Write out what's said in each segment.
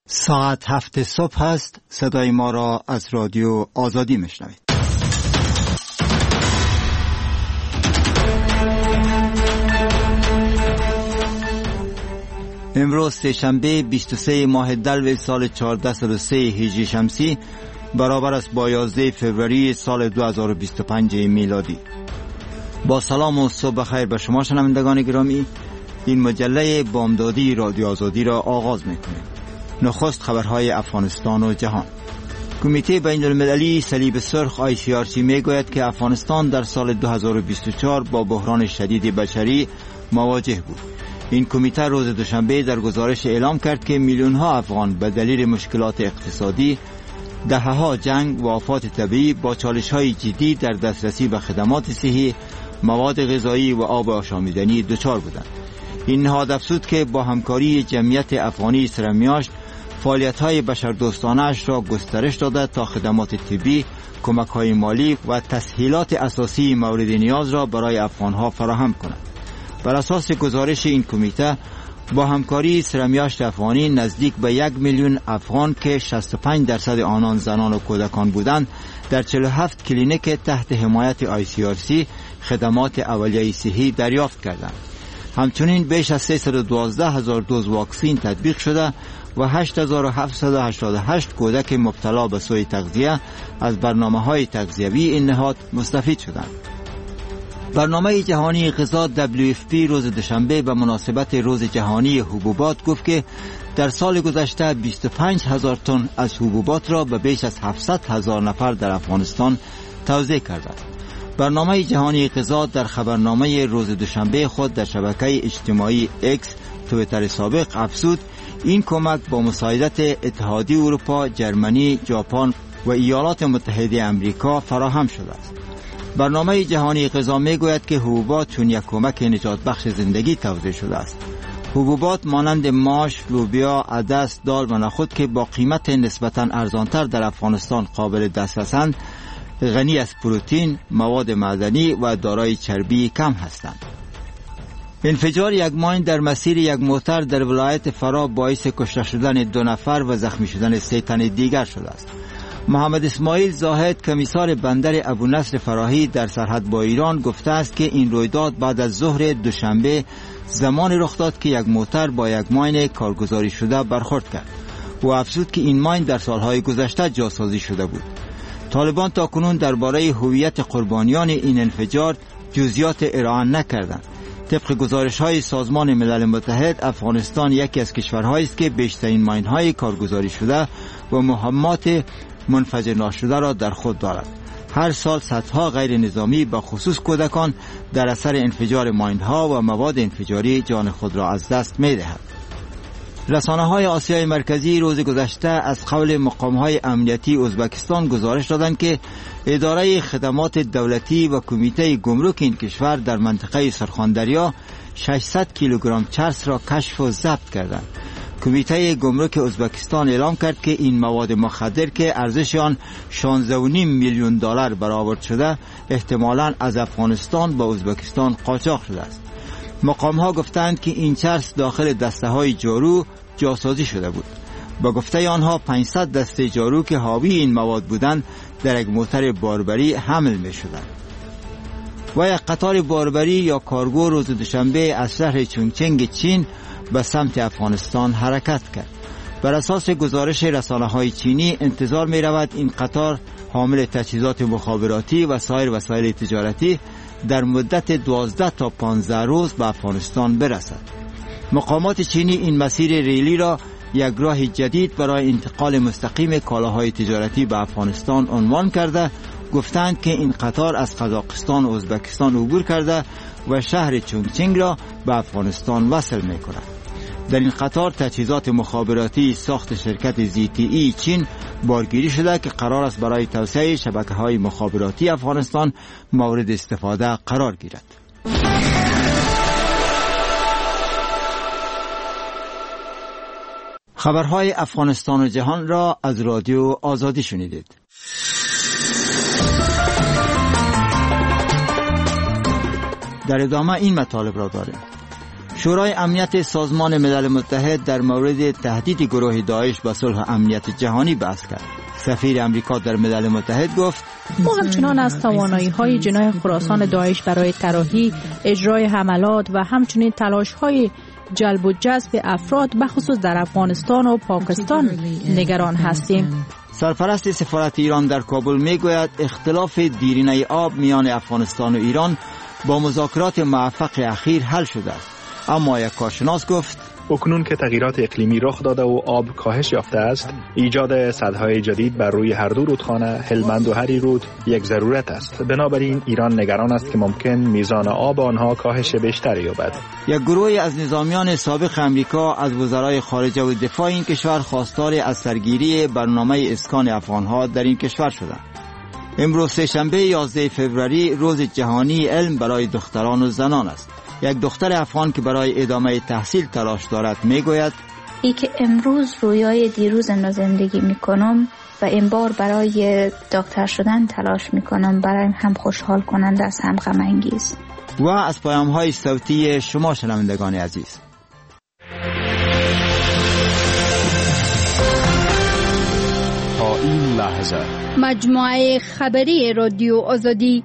ساعت 7 صبح است. صدای ما را از رادیو آزادی میشنوید. امروز سه‌شنبه 23 ماه دلو سال 1403 هجری شمسی برابر است با 11 فوریه سال 2025 میلادی. با سلام و صبح خیر به شما شنوندگان گرامی، این مجله بامدادی رادیو آزادی را آغاز میکنیم. نخست خبرهای افغانستان و جهان. کمیته بین المللی صلیب سرخ ICRC میگوید که افغانستان در سال 2024 با بحران شدید بشری مواجه بود. این کمیته روز دوشنبه در گزارش اعلام کرد که میلیون ها افغان به دلیل مشکلات اقتصادی، دهه‌ها جنگ و آفات طبیعی با چالش‌های جدی در دسترسی به خدمات صحی، مواد غذایی و آب آشامیدنی دچار بودند. این نهاد افزود که با همکاری جمعیت افغانی سرمیاشت فعالیت‌های بشردوستانه‌اش را گسترش داده تا خدمات طبی، کمک‌های مالی و تسهیلات اساسی مورد نیاز را برای افغان‌ها فراهم کند. بر اساس گزارش این کمیته، با همکاری سرمیاشت افغانی نزدیک به 1 میلیون افغان که 65% آنان زنان و کودکان بودند، در 47 کلینیک تحت حمایت ICRC خدمات اولیه صحی دریافت کردند. همچنین بیش از 312,000 دوز واکسین تطبیق شده و 8,788 کودک مبتلا به سوء تغذیه از برنامه‌های تغذیوی این نهاد مستفید شدند. برنامه جهانی غذا WFP روز دوشنبه به مناسبت روز جهانی حبوبات گفت که در سال گذشته 25,000 تن از حبوبات را به بیش از 700,000 نفر در افغانستان توزیع کرده است. برنامه جهانی غذا در خبرنامه روز دوشنبه خود در شبکه اجتماعی X توییتر سابق افزود این کمک با مساعدت اتحادیه اروپا، جرمنی، ژاپن و ایالات متحده آمریکا فراهم شده است. برنامه جهانی غذا میگوید که حبوبات چون یک کمک نجات بخش زندگی توزیع شده است. حبوبات مانند ماش، لوبیا، عدس، دال و نخود که با قیمت نسبتاً ارزانتر در افغانستان قابل دسترسند، غنی از پروتئین، مواد معدنی و دارای چربی کم هستند. انفجار یک ماین در مسیر یک موتر در ولایت فرا باعث کشته شدن 2 نفر و زخمی شدن 3 تن دیگر شده است. محمد اسماعیل زاهد، کمیسار بندر ابونصر فراهی در سرحد با ایران، گفته است که این رویداد بعد از ظهر دوشنبه زمان رخ داد که یک موتر با یک ماین کارگزاری شده برخورد کرد و افزود که این ماین در سالهای گذشته جاسازی شده بود. طالبان تاکنون درباره هویت قربانیان این انفجار جزئیات ارائه نکردند. طبق گزارش‌های سازمان ملل متحد، افغانستان یکی از کشورهایی است که بیشترین ماین‌های کارگزاری شده و مهمات منفجر ناشده را در خود دارد. هر سال صدها غیر نظامی به خصوص کودکان در اثر انفجار ماین‌ها و مواد انفجاری جان خود را از دست می‌دهند. رسانه‌های آسیای مرکزی روز گذشته از قول مقام‌های امنیتی ازبکستان گزارش دادند که اداره خدمات دولتی و کمیته گمرک این کشور در منطقه سرخاندریا 600 کیلوگرم چرس را کشف و ضبط کردند. کمیته گمرک ازبکستان اعلام کرد که این مواد مخدر که ارزش آن 16.5 میلیون دلار برآورد شده، احتمالاً از افغانستان به ازبکستان قاچاق شده است. مقام‌ها گفتند که این چرس داخل دسته‌های جارو جاسازی شده بود. با گفته آنها 500 دسته جارو که حاوی این مواد بودند در یک موتر باربری حمل می‌شدند. و یک قطار باربری یا کارگو روز دوشنبه از شهر چونگچنگ چین به سمت افغانستان حرکت کرد. بر اساس گزارش رسانه‌های چینی انتظار می‌رود این قطار حامل تجهیزات مخابراتی و سایر وسایل تجارتی در مدت 12 تا 15 روز به افغانستان برسد. مقامات چینی این مسیر ریلی را یک راه جدید برای انتقال مستقیم کالاهای تجارتی به افغانستان عنوان کرده، گفتند که این قطار از قزاقستان و ازبکستان عبور کرده و شهر چونگچنگ را به افغانستان وصل می‌کند. در این قطار تجهیزات مخابراتی ساخت شرکت ZTE چین بارگیری شده که قرار است برای توسعه شبکه‌های مخابراتی افغانستان مورد استفاده قرار گیرد. خبرهای افغانستان و جهان را از رادیو آزادی شنیدید. در ادامه این مطالب را داریم. شورای امنیت سازمان ملل متحد در مورد تهدید گروه داعش به صلح امنیت جهانی بحث کرد. سفیر امریکا در ملل متحد گفت ما همچنان از توانایی‌های جناح خراسان داعش برای طراحی، اجرای حملات و همچنین تلاش‌های جلب و جذب افراد به خصوص در افغانستان و پاکستان نگران هستیم. سرپرست سفارت ایران در کابل میگوید اختلاف دیرینه آب میان افغانستان و ایران با مذاکرات موفق اخیر حل شده است. اما یک کارشناس گفت اکنون که تغییرات اقلیمی رخ داده و آب کاهش یافته است، ایجاد سدهای جدید بر روی هر دو رودخانه هلمند و هری رود یک ضرورت است. بنابراین ایران نگران است که ممکن میزان آب آنها کاهش بیشتری یابد. یک گروه از نظامیان سابق امریکا از وزرای خارجه و دفاع این کشور خواستار از سرگیری برنامه اسکان افغانها در این کشور شدند. امروز سه‌شنبه 11 فوریه روز جهانی علم برای دختران و زنان است. یک دختر افغان که برای ادامه تحصیل تلاش دارد میگوید ای که امروز رویای دیروزم را زندگی میکنم و این بار برای دکتر شدن تلاش میکنم. برایم هم خوشحال کننده است هم غم انگیز. و از پیام‌های صوتی شما شنوندگان عزیز، تا این لحظه مجموعه خبری رادیو آزادی.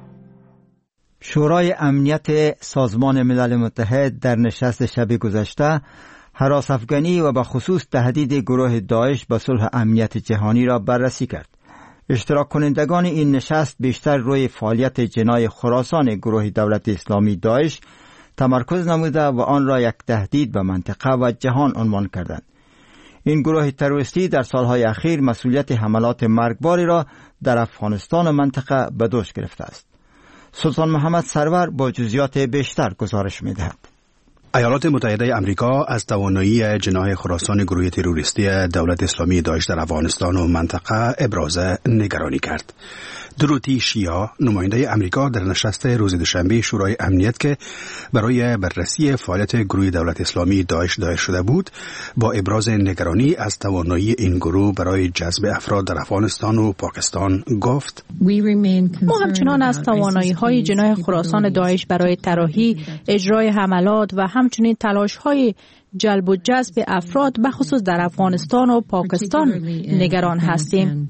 شورای امنیت سازمان ملل متحد در نشست شب گذشته هراس افغانی و به خصوص تهدید گروه داعش به صلح امنیت جهانی را بررسی کرد. اشتراک کنندگان این نشست بیشتر روی فعالیت جناح خراسان گروه دولت اسلامی داعش تمرکز نموده و آن را یک تهدید به منطقه و جهان عنوان کردند. این گروه تروریستی در سالهای اخیر مسئولیت حملات مرگباری را در افغانستان و منطقه به دوش گرفته است. سلطان محمد سرور با جزئیات بیشتر گزارش می‌دهد. ایالات متحده آمریکا از توانایی جناح خراسان گروه تروریستی دولت اسلامی داعش در افغانستان و منطقه ابراز نگرانی کرد. دروتی شیا، نماینده آمریکا در نشست روز دوشنبه شورای امنیت که برای بررسی فعالیت گروه دولت اسلامی داعش دایر شده بود، با ابراز نگرانی از توانایی این گروه برای جذب افراد در افغانستان و پاکستان گفت: ما همچنان از توانایی‌های جناح خراسان داعش برای طراحی، اجرای حملات و همچنین تلاش‌های جلب و جذب افراد به خصوص در افغانستان و پاکستان نگران هستیم.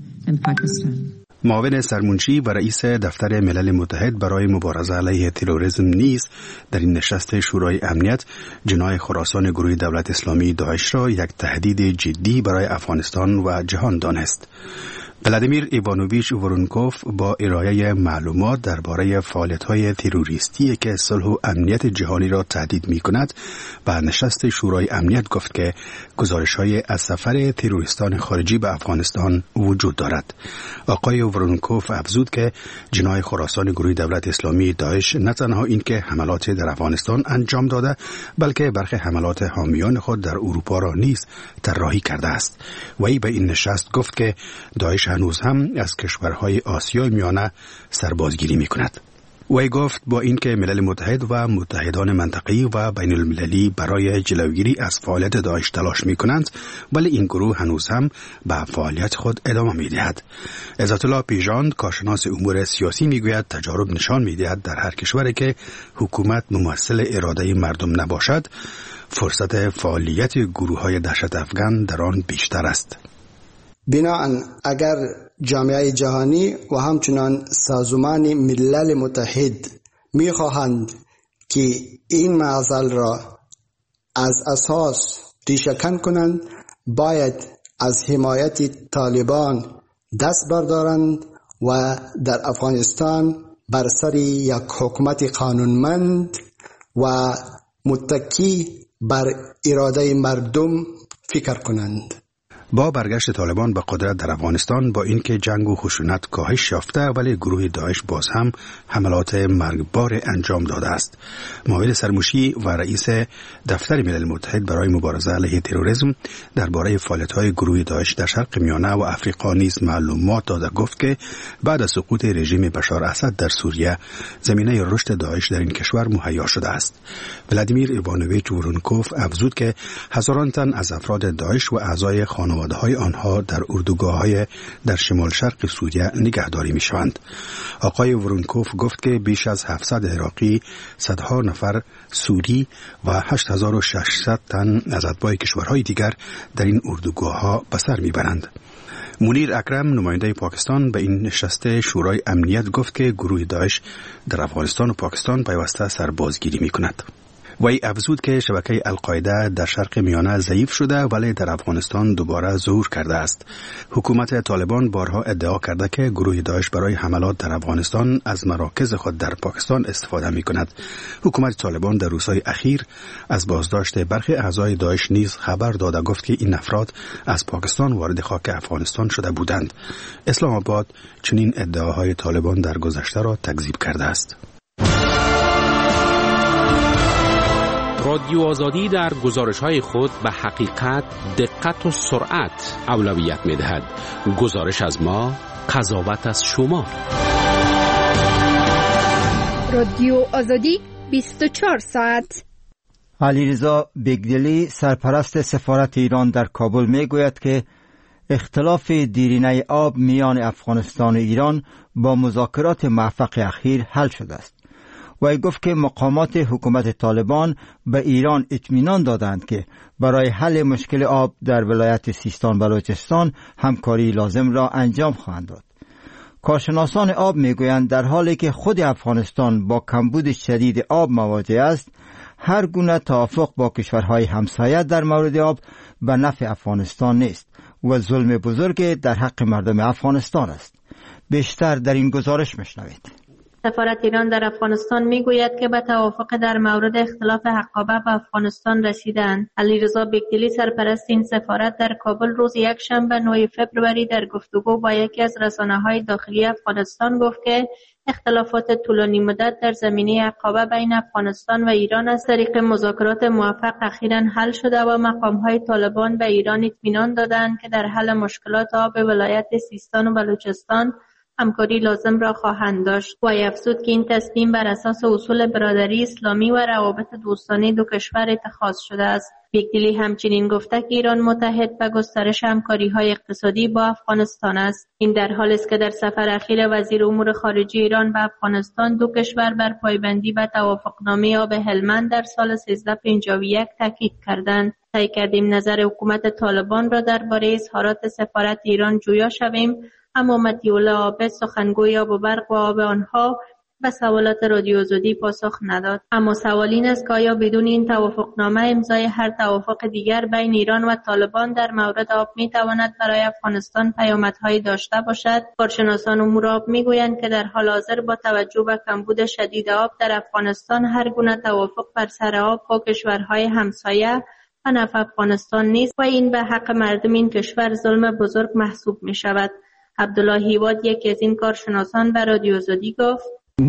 معاون سرمنشی و رئیس دفتر ملل متحد برای مبارزه علیه تروریسم نیز در این نشست شورای امنیت جناح خراسان گروه دولت اسلامی داعش را یک تهدید جدی برای افغانستان و جهان دانست. ولادیمیر ایوانوویچ ورونکوف با ارائه معلومات درباره فعالیت‌های تروریستی که صلح و امنیت جهانی را تهدید می‌کند به نشست شورای امنیت گفت که گزارش‌های از سفر تروریستان خارجی به افغانستان وجود دارد. آقای ورونکوف افزود که جناح خراسان گروه دولت اسلامی داعش نه تنها اینکه حملات در افغانستان انجام داده، بلکه برخی حملات حامیان خود در اروپا را نیز طراحی کرده است. وی به این نشست گفت که داعش هنوز هم از کشورهای آسیای میانه سربازگیری می کند. وی گفت با اینکه ملل متحد و متحدان منطقه‌ای و بین المللی برای جلوگیری از فعالیت داعش تلاش می کنند، ولی این گروه هنوز هم به فعالیت خود ادامه می دهد. عزت الله پیژاند، کارشناس امور سیاسی، می گوید تجارب نشان می دهد در هر کشوری که حکومت ممثل اراده مردم نباشد، فرصت فعالیت گروه‌های دهشت افغان در آن بیشتر است. بنابراین اگر جامعه جهانی و همچنان سازمان ملل متحد می‌خواهند که این معضل را از اساس ریشه‌کن کنند، باید از حمایت طالبان دست بردارند و در افغانستان بر سر یک حکومت قانونمند و متکی بر اراده مردم فکر کنند. با برگشت طالبان به قدرت در افغانستان، با اینکه جنگ و خشونت کاهش یافته، ولی گروه داعش باز هم حملات مرگبار انجام داده است. معاون سرمنشی و رئیس دفتر ملل متحد برای مبارزه علیه تروریسم درباره فعالیت‌های گروه داعش در شرق میانه و افریقا نیز معلومات داده. گفت که بعد از سقوط رژیم بشار اسد در سوریه، زمینه رشد داعش در این کشور مهیا شده است. ولادیمیر ایوانوویچ ورونکوف افزود که هزاران تن از افراد داعش و اعضای خانواده خانواده‌های آنها در اردوگاه‌های در شمال شرق سوریه نگهداری می‌شوند. آقای ورونکوف گفت که بیش از 700 عراقی، صدها نفر سوری و 8600 تن از اتباع کشورهای دیگر در این اردوگاه‌ها به سر می‌برند. منیر اکرم نماینده پاکستان به این نشست شورای امنیت گفت که گروه داعش در افغانستان و پاکستان پیوسته سربازگیری می‌کند. وی افزود که شبکه القاعده در شرق میانه ضعیف شده ولی در افغانستان دوباره ظهور کرده است. حکومت طالبان بارها ادعا کرده که گروه داعش برای حملات در افغانستان از مراکز خود در پاکستان استفاده می کند. حکومت طالبان در روزهای اخیر از بازداشت برخی اعضای داعش نیز خبر داده گفت که این افراد از پاکستان وارد خاک افغانستان شده بودند. اسلام آباد چنین ادعاهای طالبان در گذشته را تکذیب کرده است. رادیو آزادی در گزارش‌های خود به حقیقت، دقت و سرعت اولویت می‌دهد. گزارش از ما، قضاوت از شما. رادیو آزادی 24 ساعت. علیرضا بیگدلی سرپرست سفارت ایران در کابل میگوید که اختلاف دیرینه آب میان افغانستان و ایران با مذاکرات موفق اخیر حل شده است. وی گفت که مقامات حکومت طالبان به ایران اطمینان دادند که برای حل مشکل آب در ولایت سیستان بلوچستان همکاری لازم را انجام خواهند داد. کارشناسان آب میگویند در حالی که خود افغانستان با کمبود شدید آب مواجه است، هر گونه توافق با کشورهای همسایه در مورد آب به نفع افغانستان نیست و ظلم بزرگ در حق مردم افغانستان است. بیشتر در این گزارش میشنوید. سفارت ایران در افغانستان میگوید که به توافق در مورد اختلاف حقابه به افغانستان رسیدند. علیرضا بیگدلی سرپرست این سفارت در کابل روز یکشنبه 9 فوریه در گفتگو با یکی از رسانه‌های داخلی افغانستان گفت که اختلافات طولانی مدت در زمینه حقابه بین افغانستان و ایران از طریق مذاکرات موفق اخیراً حل شده و مقام‌های طالبان به ایران اطمینان دادند که در حل مشکلات آب ولایت سیستان و بلوچستان همکاری لازم را خواهند داشت. و افزود که این تصمیم بر اساس اصول برادری اسلامی و روابط دوستانه دو کشور اتخاذ شده است. بیگدلی همچنین گفته که ایران متحد به گسترش همکاری‌های اقتصادی با افغانستان است. این در حالی است که در سفر اخیر وزیر امور خارجه ایران به افغانستان دو کشور بر پایبندی به توافقنامه آب هلمند در سال 1351 تاکید کردند. سعی کردیم نظر حکومت طالبان را درباره اظهارات سفارت ایران جویا شویم، اما مدیول آب سخنگوی آب و برق و آب آنها به سوالات رادیو آزادی پاسخ نداد. اما سوال این است که آیا بدون این توافقنامه امضای هر توافق دیگر بین ایران و طالبان در مورد آب میتواند برای افغانستان پیامدهایی داشته باشد؟ کارشناسان امور آب میگویند که در حال حاضر با توجه به کمبود شدید آب در افغانستان هر گونه توافق بر سر آب با کشورهای همسایه به نفع افغانستان نیست و این به حق مردم این کشور ظلم بزرگ محسوب می شود. عبدالله هیواد یکی از این کارشناسان به رادیو آزادی گفت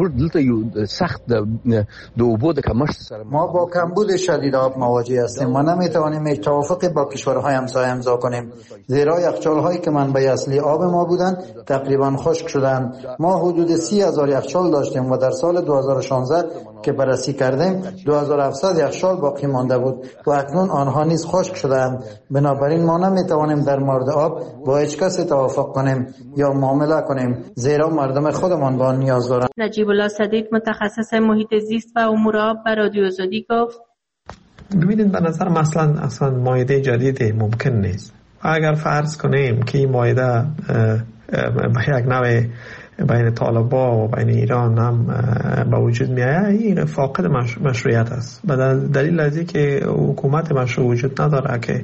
ما با کمبود شدید آب مواجه هستیم و نمیتوانیم هیچ توافقی با کشورهای همسایه امضا کنیم، زیرا یخچال‌هایی که منبع اصلی آب ما بودند تقریبا خشک شدند. ما حدود 30,000 یخچال داشتیم و در سال 2016 که بررسی کردیم 2700 یخچال باقی مانده بود و اکنون آنها نیز خشک شدند. بنابراین ما نمیتوانیم در مورد آب با هیچ کسی توافق کنیم یا معامله کنیم، زیرا مردم خودمان به آن نیاز دارند. نجیب الله صدیق متخصص محیط زیست و امور آب به رادیو آزادی گفت ببینید به نظر مثلا اصلا مایده جدیدی ممکن نیست. اگر فرض کنیم که این مایده به یک نوع بین طالبان و بین ایران هم به وجود میآید، این فاقد مشروعیت است. به دلیل از اینکه حکومت مشروع وجود نداره که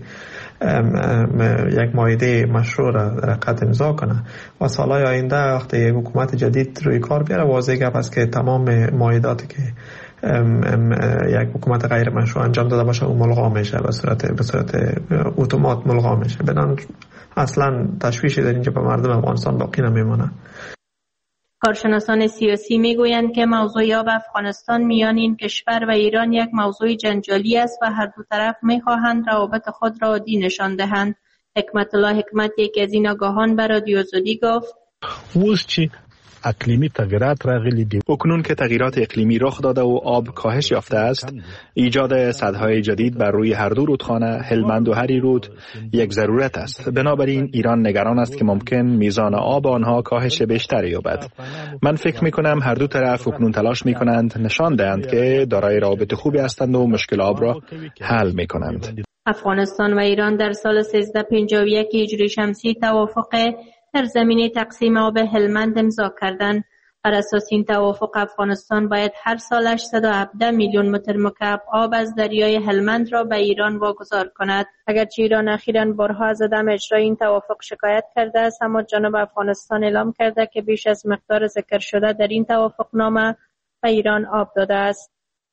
یک مایده مشروع را رقت امضا کنه و سالهای آینده وقتی یک حکومت جدید روی کار بیاره واضح گپ است که تمام مایداتی که یک حکومت غیر مشروع انجام داده باشه اون ملغا میشه، به صورت اتومات ملغا میشه. بدون اصلا تشویشی در اینجا به مردم افغانستان باقی نمیمونه. کارشناسان سیاسی میگویند که موضوع آب افغانستان میان این کشور و ایران یک موضوع جنجالی است و هر دو طرف میخواهند روابط خود را عادی نشان دهند. حکمت الله حکمت یکی از این آگاهان به رادیو آزادی گفت اقلیمی تغییرات راغلي دي. اکنون که تغییرات اقلیمی رخ داده و آب کاهش یافته است، ایجاد سدهای جدید بر روی هر دو رودخانه هلمند و هری رود یک ضرورت است. بنابراین ایران نگران است که ممکن میزان آب آنها کاهش بیشتری یابد. من فکر میکنم هر دو طرف اکنون تلاش میکنند نشان دهند که دارای روابط خوبی هستند و مشکل آب را حل میکنند. افغانستان و ایران در سال 1351 هجری شمسی توافق در زمینه تقسیم آب هلمند امضا کردند. بر اساس این توافق افغانستان باید هر سال 817 میلیون متر مکعب آب از دریای هلمند را به ایران واگذار کند. اگرچه ایران اخیراً بارها از عدم اجرای این توافق شکایت کرده است، اما جانب افغانستان اعلام کرده که بیش از مقدار ذکر شده در این توافق نامه به ایران آب داده است.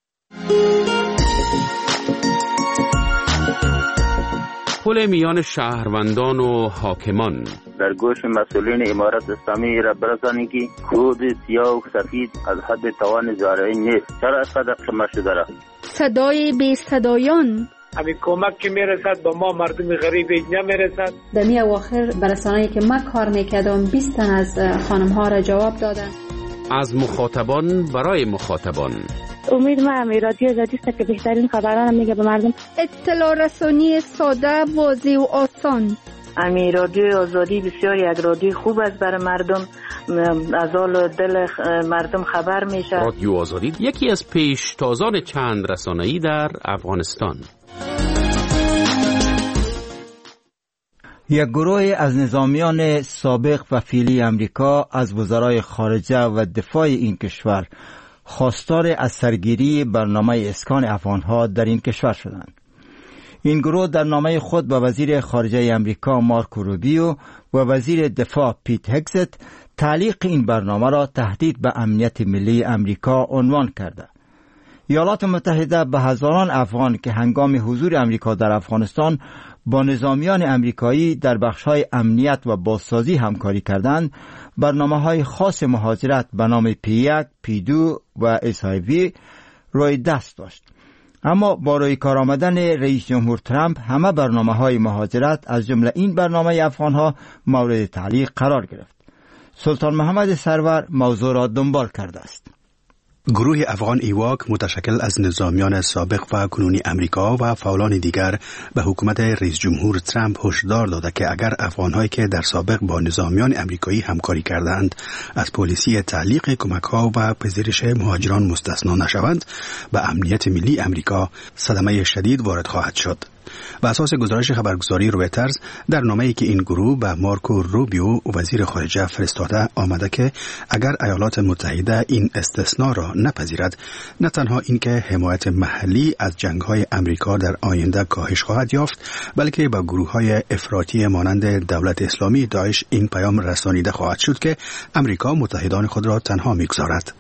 پل میان شهروندان و حاکمان در گوش مسئولین امارت اسلامی را برسانید که کود سیاه و سفید از حد توان زارعین نیست. چرا اینقدر کم شده است؟ صدای بی صدایان همین کمک که میرسد با ما مردم غریب نمیرسد. در می اواخر برسانه‌ای که من کار میکردم 20 تن از خانم ها را جواب دادن. از مخاطبان برای مخاطبان. امید ما رادیو آزادی است که بهترین خبران میگه به مردم. اطلاع رسانی ساده، واضح و آسان. رادیو آزادی بسیار یک رادیو خوب است برای مردم، از حال دل مردم خبر میشه. رادیو آزادی یکی از پیشتازان چند رسانه‌ای در افغانستان. یک گروه از نظامیان سابق و فعلی امریکا از وزرای خارجه و دفاع این کشور خواستار از سرگیری برنامه اسکان افغانها در این کشور شدند. این گروه در نامه خود با وزیر خارجه امریکا مارکو روبیو و وزیر دفاع پیت هگزت تعلیق این برنامه را تهدید به امنیت ملی امریکا عنوان کرده. ایالات متحده به هزاران افغان که هنگام حضور امریکا در افغانستان با نظامیان امریکایی در بخش‌های امنیت و بازسازی همکاری کردند، برنامه‌های خاص مهاجرت به نام P1, P2 و SIV روی دست داشت. اما با روی کار آمدن رئیس جمهور ترامپ همه برنامه‌های مهاجرت از جمله این برنامه افغان‌ها مورد تعلیق قرار گرفت. سلطان محمد سرور موضوع را دنبال کرده است. گروه افغان ایواک متشکل از نظامیان سابق و کنونی امریکا و فعالان دیگر به حکومت رئیس جمهور ترامپ هشدار داده که اگر افغان‌هایی که در سابق با نظامیان امریکایی همکاری کردند از پلیسی تعلیق کمک‌ها و پذیرش مهاجران مستثنا نشوند، به امنیت ملی امریکا صدمه شدید وارد خواهد شد. بر اساس گزارش خبرگزاری رویترز در نامه‌ای که این گروه به مارکو روبیو وزیر خارجه فرستاده آمده که اگر ایالات متحده این استثناء را نپذیرد، نه تنها اینکه حمایت محلی از جنگ‌های امریکا در آینده کاهش خواهد یافت، بلکه به گروه‌های افراطی مانند دولت اسلامی داعش این پیام رسانیده خواهد شد که امریکا متحدان خود را تنها می‌گذارد.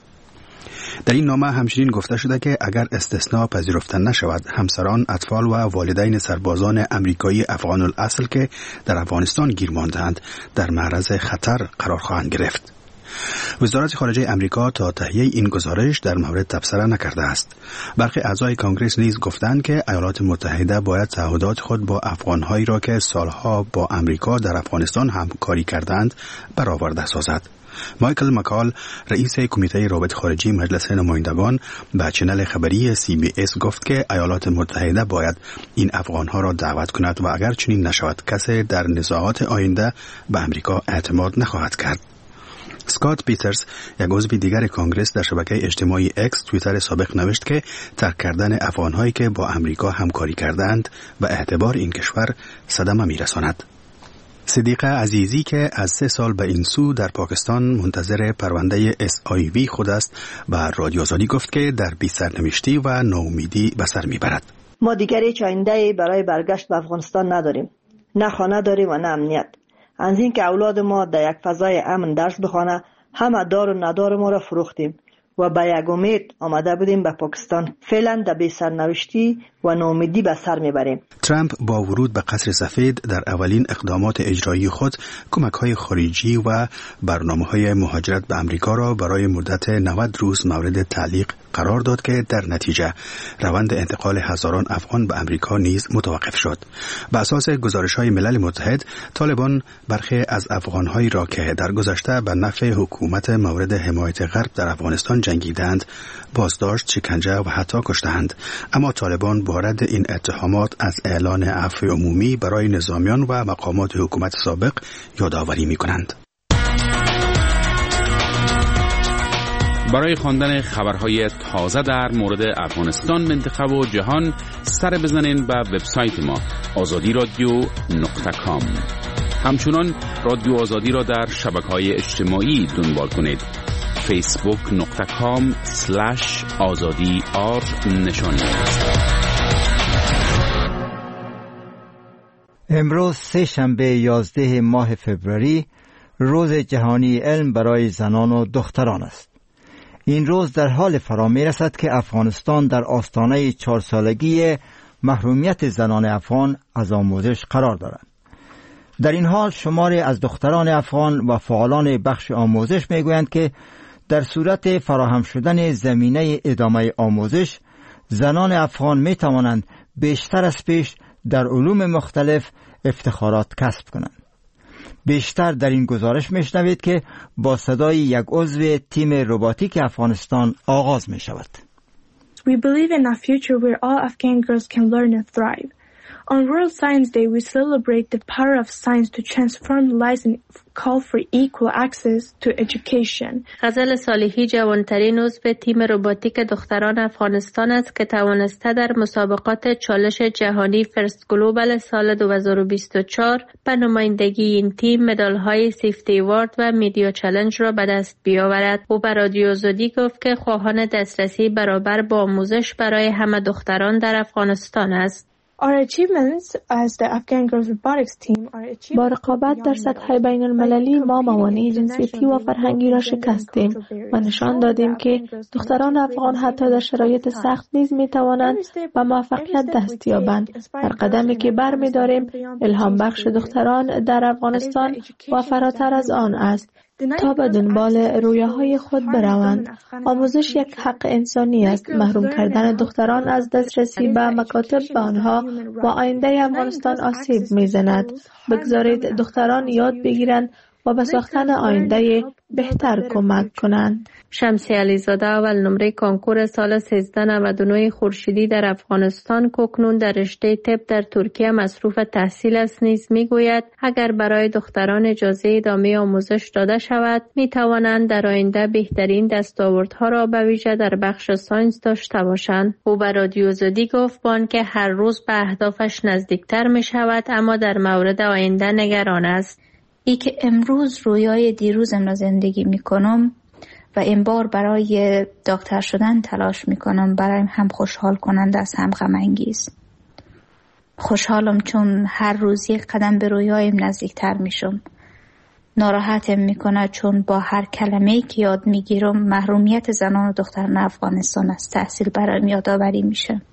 در این نامه همچنین گفته شده که اگر استثناء پذیرفته نشود، همسران، اطفال و والدین سربازان امریکایی افغان الاصل که در افغانستان گیر مانده‌اند در معرض خطر قرار خواهند گرفت. وزارت خارجه امریکا تا تهیه این گزارش در مورد تبصره نکرده است. برخی اعضای کانگرس نیز گفتند که ایالات متحده باید تعهدات خود با افغان‌هایی را که سالها با امریکا در افغانستان همکاری کردند برآورده سازد. مایکل مکال رئیس کمیته روابط خارجی مجلس نمایندگان به چنل خبری CBS گفت که ایالات متحده باید این افغانها را دعوت کند و اگر چنین نشود کسی در نزاعات آینده به امریکا اعتماد نخواهد کرد. اسکات پیترز، یک عضو دیگر کانگرس، در شبکه اجتماعی اکس توییتر سابق نوشت که ترک کردن افغانهایی که با امریکا همکاری کردند به اعتبار این کشور صدمه میرساند. صدیقه عزیزی که از 3 سال به این سو در پاکستان منتظر پرونده SIV خود است و رادیو آزادی گفت که در بی سرنوشتی و ناامیدی به سر میبرد. ما دیگر هیچ آینده‌ای برای برگشت به افغانستان نداریم، نه خانه داریم و نه امنیت. از این که اولاد ما در یک فضای امن درس بخوانه، همه دار و ندار ما را فروختیم و به یک امید آمده بودیم به پاکستان. فعلا در بی سرنوشتی و ناامیدی به سر میبریم. ترامپ با ورود به قصر سفید در اولین اقدامات اجرایی خود کمک‌های خارجی و برنامه‌های مهاجرت به آمریکا را برای مدت 90 روز مورد تعلیق قرار داد که در نتیجه روند انتقال هزاران افغان به آمریکا نیز متوقف شد. بر اساس گزارش‌های ملل متحد، طالبان برخی از افغان‌هایی را که در گذشته به نفع حکومت مورد حمایت غرب در افغانستان جنگیدند، بازداشت، شکنجه و حتی کشتند. اما طالبان با رد این اتهامات از اعلان عفو عمومی برای نظامیان و مقامات حکومت سابق یادآوری می‌کنند. برای خواندن خبرهای تازه در مورد افغانستان، منطقه و جهان سر بزنین به وبسایت ما azadiradio.com. همچنان رادیو آزادی را در شبکه‌های اجتماعی دنبال کنید. facebook.com/azadi نشانی است. امروز سه شنبه 11 ماه فوریه روز جهانی علم برای زنان و دختران است. این روز در حال فرا می رسد که افغانستان در آستانه 4 سالگی محرومیت زنان افغان از آموزش قرار دارد. در این حال شماری از دختران افغان و فعالان بخش آموزش می گویند که در صورت فراهم شدن زمینه ادامه آموزش، زنان افغان می توانند بیشتر از پیش در علوم مختلف افتخارات کسب کنند. بیشتر در این گزارش میشنوید که با صدای یک عضو تیم روباتیک افغانستان آغاز می شود. We believe in a future where all Afghan girls can learn and thrive. On World Science Day, we celebrate the power of science to transform lives and call for equal access to education. غزل صالحی جوانترین عضو تیم روباتیک دختران افغانستان است که توانسته در مسابقات چالش جهانی فرست گلوبال سال 2024 به نمایندگی این تیم مدال‌های سیفتی وارد و میدیا چالش را به دست بیاورد. او به رادیو آزادی گفت که خواهان دسترسی برابر با آموزش برای همه دختران در افغانستان است. با رقابت در سطح بین المللی ما موانع جنسیتی و فرهنگی را شکستیم و نشان دادیم که دختران افغان حتی در شرایط سخت نیز می توانند به موفقیت دست یابند. هر قدمی که برمی داریم الهام بخش دختران در افغانستان و فراتر از آن است تا به دنبال رویاهای خود بروند. آموزش یک حق انسانی است. محروم کردن دختران از دسترسی به مکاتب به آنها و آینده افغانستان آسیب می‌زند. بگذارید دختران یاد بگیرند و به ساختن آینده بهتر کمک کنند. شمسی علیزاده اول نمره کنکور سال 1399 خورشیدی در افغانستان که اکنون در رشته طب در ترکیه مصروف تحصیل است نیز میگوید اگر برای دختران اجازه ادامه آموزش داده شود میتوانند در آینده بهترین دستاوردها را به ویژه در بخش ساینس داشته باشند. او به رادیو آزادی گفت با آنکه هر روز به اهدافش نزدیکتر می شود اما در مورد آینده نگران است. ای که امروز رویای دیروزم را زندگی میکنم و این بار برای دکتر شدن تلاش میکنم برایم هم خوشحال کننده است هم غم انگیز. خوشحالم چون هر روز یک قدم به رویایم نزدیکتر میشم. ناراحتم میکنه چون با هر کلمه‌ای که یاد میگیرم محرومیت زنان و دختران افغانستان از تحصیل برایم یادآوری میشه.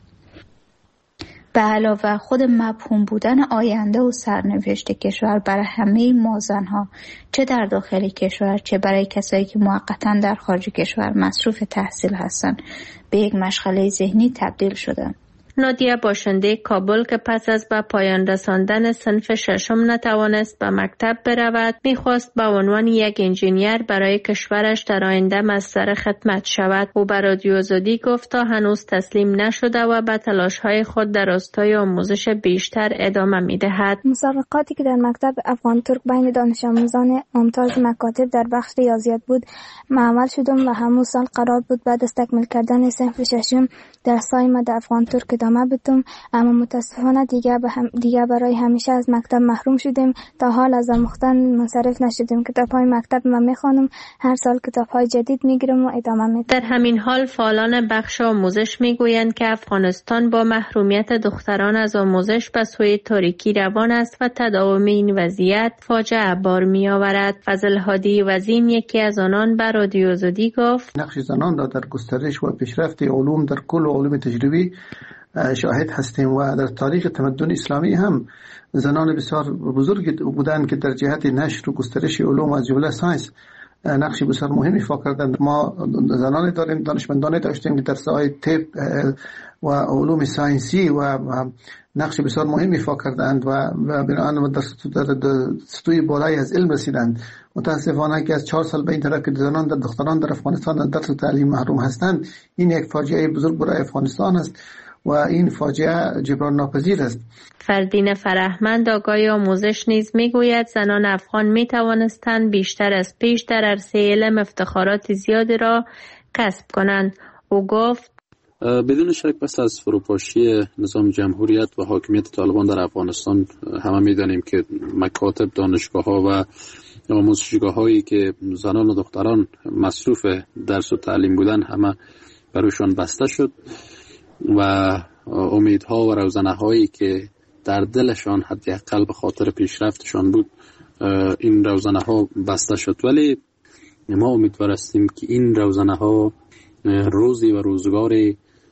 به علاوه خود مفهوم بودن آینده و سرنوشت کشور برای همه ما زنها چه در داخل کشور چه برای کسایی که موقتاً در خارج کشور مصروف تحصیل هستند به یک مشغله ذهنی تبدیل شده. نادیه باشنده کابل که پس از به پایان رساندن صنف ششم نتوانست به مکتب برود میخواست به عنوان یک انجینیر برای کشورش در آینده مستر خدمت شود. او به رادیو آزادی گفت تا هنوز تسلیم نشده و به تلاش‌های خود در راستای آموزش بیشتر ادامه میدهد. مسابقاتی که در مکتب افغان ترک بین دانش آموزان ممتاز مکاتب در بخش ریاضیات بود معمل شدم و همون سال قرار بود بعد از تکمیل کردن صنف ششم در سایمد افغان ترک ادامه بدم، اما متاسفانه دیگه برای همیشه از مکتب محروم شدیم. تا حال از آموختن منصرف نشدیم. کتاب‌های مکتب ما میخوانم، هر سال کتاب‌های جدید میگیرم و ادامه میدم. در همین حال فعالان بخش آموزش میگویند که افغانستان با محرومیت دختران از آموزش به سوی تاریکی روان است و تداوم این وضعیت فاجعه بار میآورد. فضل هادی وزین یکی از آنان به رادیو آزادی گفت نقش زنان را در گسترش و پیشرفت علوم در کل علوم تجربی شاهد هستیم و در تاریخ تمدن اسلامی هم زنان بسیار بزرگ بودند که در جهت نشر و گسترش علوم از جمله ساینس نقش بسیار مهمی ایفا کردند. ما زنان داریم، دانشمندان داشتیم که در ساحه طب و علوم ساینسی و نقش بسیار مهمی ایفا کردند و بنابراین در سطوح بالایی از علم رسیدند. متاسفانه که از 4 سال به این طرف که زنان دختران در افغانستان در تعلیم محروم هستند، این یک فاجعه بزرگ برای افغانستان است و این فاجعه جبران ناپذیر است. فردین فرهمند آقای آموزش نیز میگوید زنان افغان می توانستند بیشتر از پیش در عرصه علم افتخارات زیادی را کسب کنند. او گفت بدون شک پس از فروپاشی نظام جمهوریت و حاکمیت طالبان در افغانستان همه می‌دانیم که مکاتب، دانشگاه‌ها و آموزشگاه هایی که زنان و دختران مصروف درس و تعلیم بودن همه برایشان بسته شد و امیدها و روزنه هایی که در دلشان حداقل به خاطر پیشرفتشان بود این روزنه ها بسته شد. ولی ما امیدوار هستیم که این روزنه ها روزی و روزگاری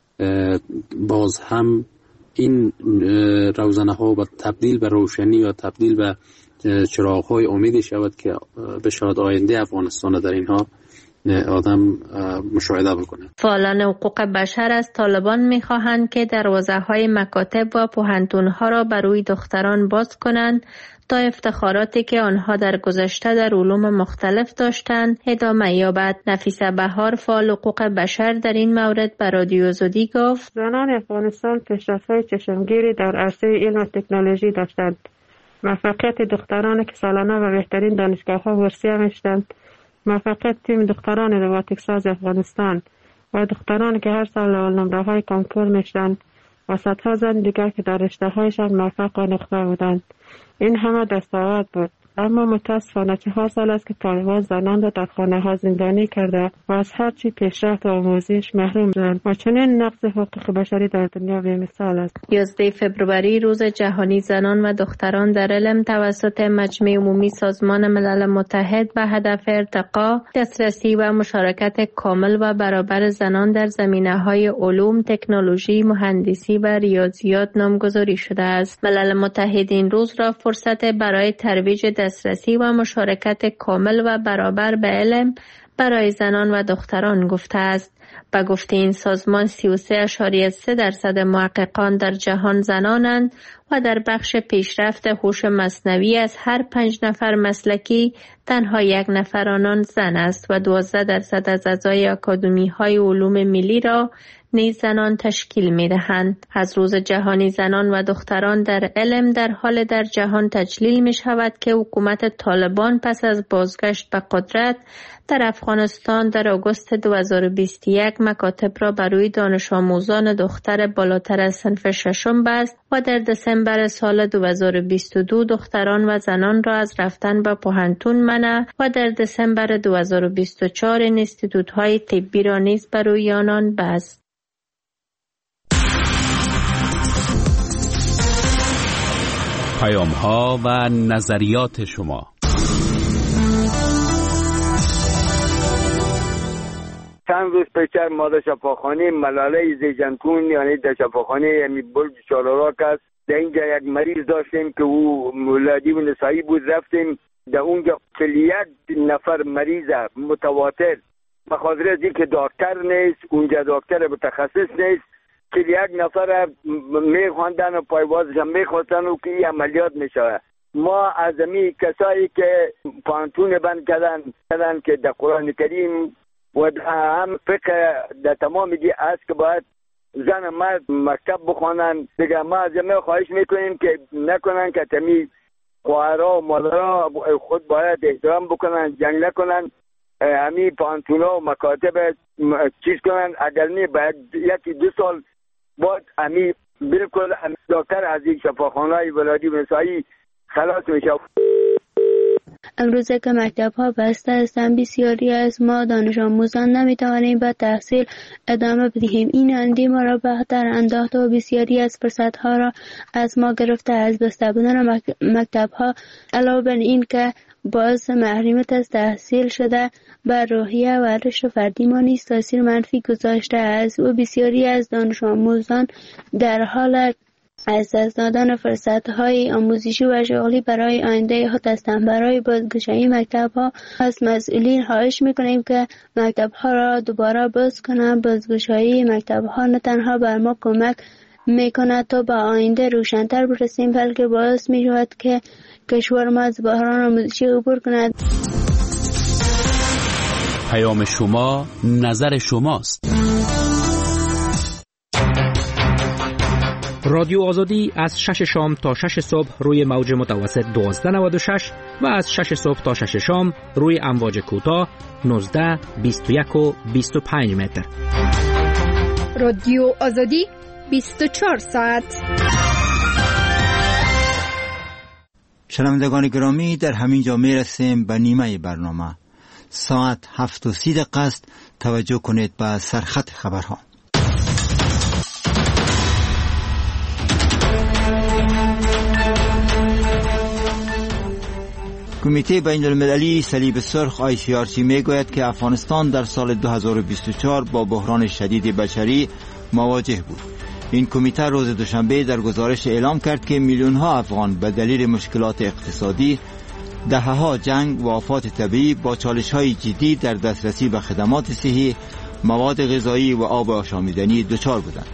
باز هم این روزنه ها با تبدیل به روشنی و تبدیل به چراغ های امیدی شود که به شاید آینده افغانستان در اینها آدم مشاهده بکنه. فعالان حقوق بشر از طالبان می‌خواهند که دروازه‌های مکاتب و پوهنتون‌ها را برای دختران باز کنند تا افتخاراتی که آنها در گذشته در علوم مختلف داشتند ادامه یابد. نفیسه بهار، فعال حقوق بشر، در این مورد به رادیو زودی گفت زنان افغانستان پیشرفت‌های چشمگیری در عرصه علم و تکنولوژی داشتند. موفقیت دخترانی که سالانه به بهترین دانشگاه‌ها ورسیه می‌شدند، موفقیت تیم دختران روباتیک ساز افغانستان و دخترانی که هر سال اول نمره‌های کنکور می‌شدند و صدها زن دیگر که در رشته‌هایشان موفق و نخبه بودند. این همه دستاورد بود، اما متاسفانه 4 سال است که طالبان زنان را در خانه‌ها زندانی کرده و از هر چی پیشرفت و آموزش محروم شدند و چنین نقض حقوق بشری در دنیا بی‌مثال است. 11 فوریه روز جهانی زنان و دختران در علم توسط مجمع عمومی سازمان ملل متحد به هدف ارتقا، دسترسی و مشارکت کامل و برابر زنان در زمینه‌های علوم، تکنولوژی، مهندسی و ریاضیات نامگذاری شده است. ملل متحد این روز را فرصت برای ترویج دسترسی و مشارکت کامل و برابر به علم برای زنان و دختران گفته است. به گفته این سازمان 33.3% محققان در جهان زنانند و در بخش پیشرفت هوش مصنوعی از هر 5 نفر مسلکی تنها 1 نفر آنان زن است و 12% از اعضای اکادمی‌های علوم ملی را نیز زنان تشکیل می‌دهند. از روز جهانی زنان و دختران در علم در حال در جهان تجلیل می‌شود که حکومت طالبان پس از بازگشت به قدرت در افغانستان در آگوست 2021 مکاتب را برای دانش آموزان دختر بالاتر از صنف 6 بست و در دسامبر سال 2022 دختران و زنان را از رفتن به پوهنتون منع و در دسامبر 2024 اینستیتوت‌های طبی را نیز برای آنان بست. پیام‌ها و نظریات شما. چند روز پیش ما در شفاخانه ملاله زیجنکون یعنی در شفاخانه برج چالوراک است، در اینجا یک مریض داشتیم که او مولادی و نسایی بود. رفتیم در اونجا 41 نفر مریض متواتر به خاطر از اینکه دکتر نیست اونجا، دکتر متخصص نیست، 41 نفر میخواندن و پایوازش هم میخواستن و که این عملیات میشه. ما از امی کسایی که پانتون بند کردن که در قرآن کریم و هم فقه در تمام دی است که باید زن مرد مکتب بخوانن. دیگه ما از امی خواهش میکنیم که نکنن که تمی خواهرها و مادرها خود باید احترام بکنن، جنگ نکنن، همی پانتونا و مکاتب چیز کنن. اگر نه باید 1-2 سال بعد همی بالکل دکتر از این شفاخانه‌های ولادی و نسایی خلاص میشه. امروزه که مکتب‌ها بسته هستند بسیاری از ما دانش آموزان نمی‌توانیم به تحصیل ادامه بدهیم. این اندی ما را به خطر انداخته و بسیاری از فرصت‌ها را از ما گرفته. از بسته بودن مکتب‌ها علاوه بر این که باعث محرومیت از تحصیل شده بر روحیه و رشد فردی ما نیز تاثیر منفی گذاشته است و بسیاری از دانش آموزان در حال از دست دادن فرصت‌های آموزشی و شغلی برای آینده خود هستند. برای بازگشایی مکتب‌ها از مسئولین خواهش می‌کنیم که مکتب‌ها را دوباره باز کنند. بازگشایی مکتب‌ها نه تنها بر ما کمک می‌کند تا به آینده روشن‌تر برسیم، بلکه باعث می‌شود که کشور ما از بحران آموزشی عبور کند. پیام شما، نظر شماست. رادیو آزادی از 6 شام تا 6 صبح روی موج متوسط 1296 و از 6 صبح تا 6 شام روی امواج کوتاه 19، 21 و 25 متر. رادیو آزادی 24 ساعت. شنوندگان گرامی، در همین جا میرسیم به نیمه برنامه. ساعت 7:30 است. توجه کنید به سرخط خبرها. کمیته بین المللی صلیب سرخ ICRC میگوید که افغانستان در سال 2024 با بحران شدید بشری مواجه بود. این کمیته روز دوشنبه در گزارش اعلام کرد که میلیون ها افغان به دلیل مشکلات اقتصادی، دهه‌ها جنگ و آفات طبیعی با چالش‌های جدی در دسترسی به خدمات صحی، مواد غذایی و آب آشامیدنی دچار بودند.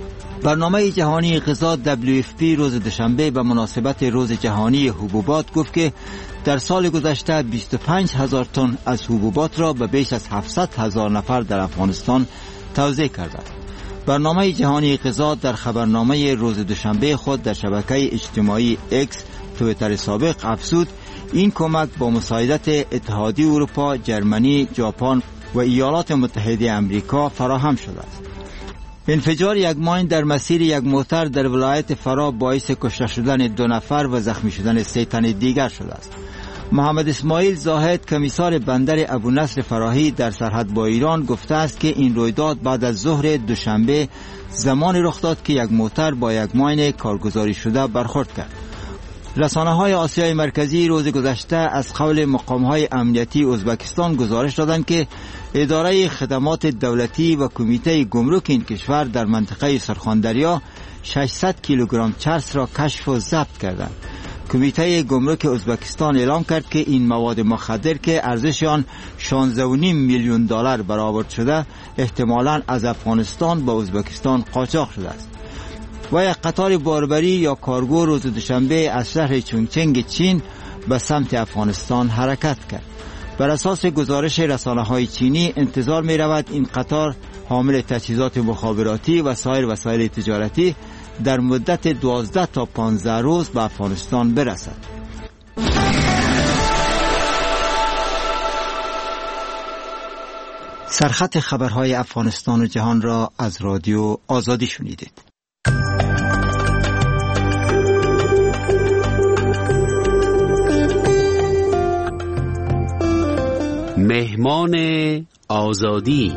برنامه جهانی غذا WFP روز دوشنبه به مناسبت روز جهانی حبوبات گفت که در سال گذشته 25,000 تن از حبوبات را به بیش از 700,000 نفر در افغانستان توزیع کرده. برنامه جهانی غذا در خبرنامه روز دوشنبه خود در شبکه اجتماعی X توییتر سابق افزود این کمک با مساعدت اتحادیه اروپا، جرمنی، ژاپن و ایالات متحده آمریکا فراهم شده است. انفجار یک ماین در مسیر یک موتر در ولایت فرا باعث کشته شدن 2 نفر و زخمی شدن 3 تن دیگر شده است. محمد اسماعیل زاهد، کمیسار بندر ابو نصر فراهی در سرحد با ایران، گفته است که این رویداد بعد از ظهر دوشنبه زمانی رخ داد که یک موتر با یک ماین کارگزاری شده برخورد کرد. رسانه‌های آسیای مرکزی روز گذشته از قول مقام‌های امنیتی ازبکستان گزارش دادند که اداره خدمات دولتی و کمیته گمرک این کشور در منطقه سرخاندریا 600 کیلوگرم چرس را کشف و ضبط کردند. کمیته گمرک ازبکستان اعلام کرد که این مواد مخدر که ارزش آن 16.5 میلیون دلار برآورد شده احتمالاً از افغانستان به ازبکستان قاچاق شده است. و یک قطار باربری یا کارگو روز دوشنبه از شهر چونگچنگ چین به سمت افغانستان حرکت کرد. بر اساس گزارش رسانه‌های چینی انتظار می رود این قطار حامل تجهیزات مخابراتی و سایر وسایل تجارتی در مدت 12 تا 15 روز به افغانستان برسد. سرخط خبرهای افغانستان و جهان را از رادیو آزادی شنیدید. مهمان آزادی.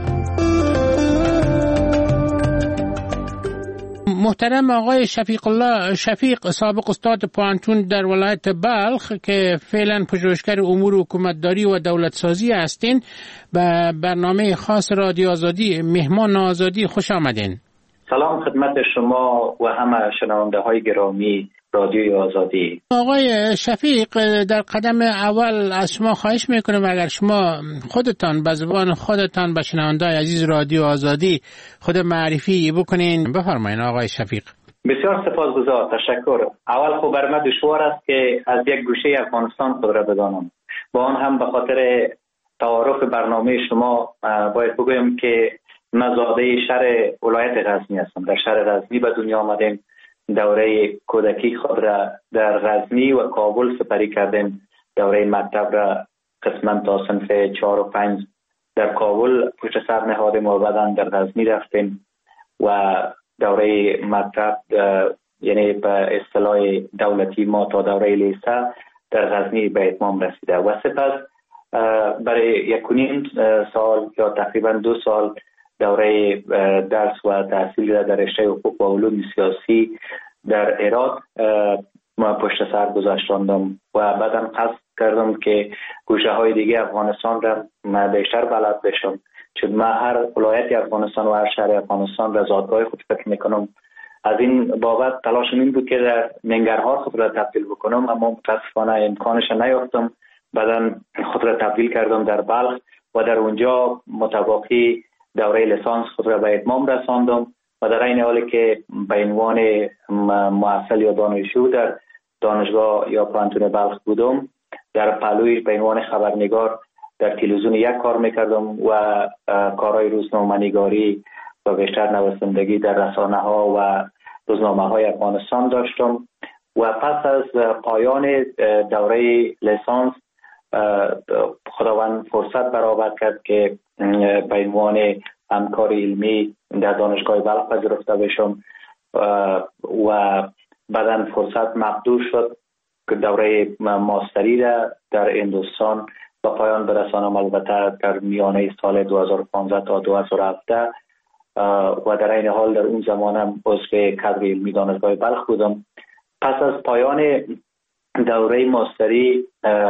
محترم آقای شفیق سابق استاد پوانتون در ولایت بلخ که فعلا پژوهشگر امور حکومتداری و دولت سازی هستین، به برنامه خاص رادیو آزادی مهمان آزادی خوش آمدین. سلام خدمت شما و همه شنونده های گرامی رادیوی آزادی. آقای شفیق، در قدم اول از شما خواهش میکنم اگر شما خودتان به زبان خودتان به شنونده عزیز رادیو آزادی خود معرفی بکنین. بفرمایید آقای شفیق. بسیار سپاسگزار، تشکر. اول خب بر من دشوار است که از یک گوشه افغانستان خود را بدانم. با آن هم به خاطر تعارف برنامه شما باید بگویم که من زاده شهر ولایت غزنی هستم. در شهر غزنی به دنیا آمدیم. دوره کودکی خود را در غزنی و کابل سپری کردیم. دوره مکتب را قسما تا صنف 4 و 5 در کابل پشت سر نهادیم و بعدا در غزنی رفتیم و دوره مکتب یعنی به اصطلاح دولتی ما تا دوره لیسه در غزنی به اتمام رسیده و سپس برای 1.5 سال یا تقریبا 2 سال دوره درس و تحصیل را در رشته حقوق و علوم سیاسی در هرات ما پشت سر گذاشتم و بعدا قصد کردم که گوشه های دیگه افغانستان را بیشتر بلد بشم، چون من هر ولایت افغانستان و هر شهر افغانستان را زادگاه خود فکر میکنم. از این بابت تلاشم این بود که در ننگرهار خود را تبدیل بکنم، اما متاسفانه امکانش نیافتم. بعدا خود را تبدیل کردم در بلخ و در اونجا متواقی دوره لیسانس خود را به اتمام رساندم و در این حالی که به عنوان محصل یا دانشجو در دانشگاه یا پانتون بلخ بودم، در پهلوی به عنوان خبرنگار در تلویزیون یک کار میکردم و کارهای روزنامه‌نگاری و بیشتر نویسندگی در رسانه ها و روزنامه های افغانستان داشتم. و پس از پایان دوره لیسانس خداوند فرصت برآورد کرد که به عنوان همکار علمی در دانشگاه بلخ پذیرفته بشم و بعداً فرصت مقدور شد که دوره ماستری را در هندوستان با پایان برسانم، البته در میانه سال 2015 تا 2017 و در این حال در اون زمانم عضو کادر علمی دانشگاه بلخ بودم. پس از پایان دوره ماستری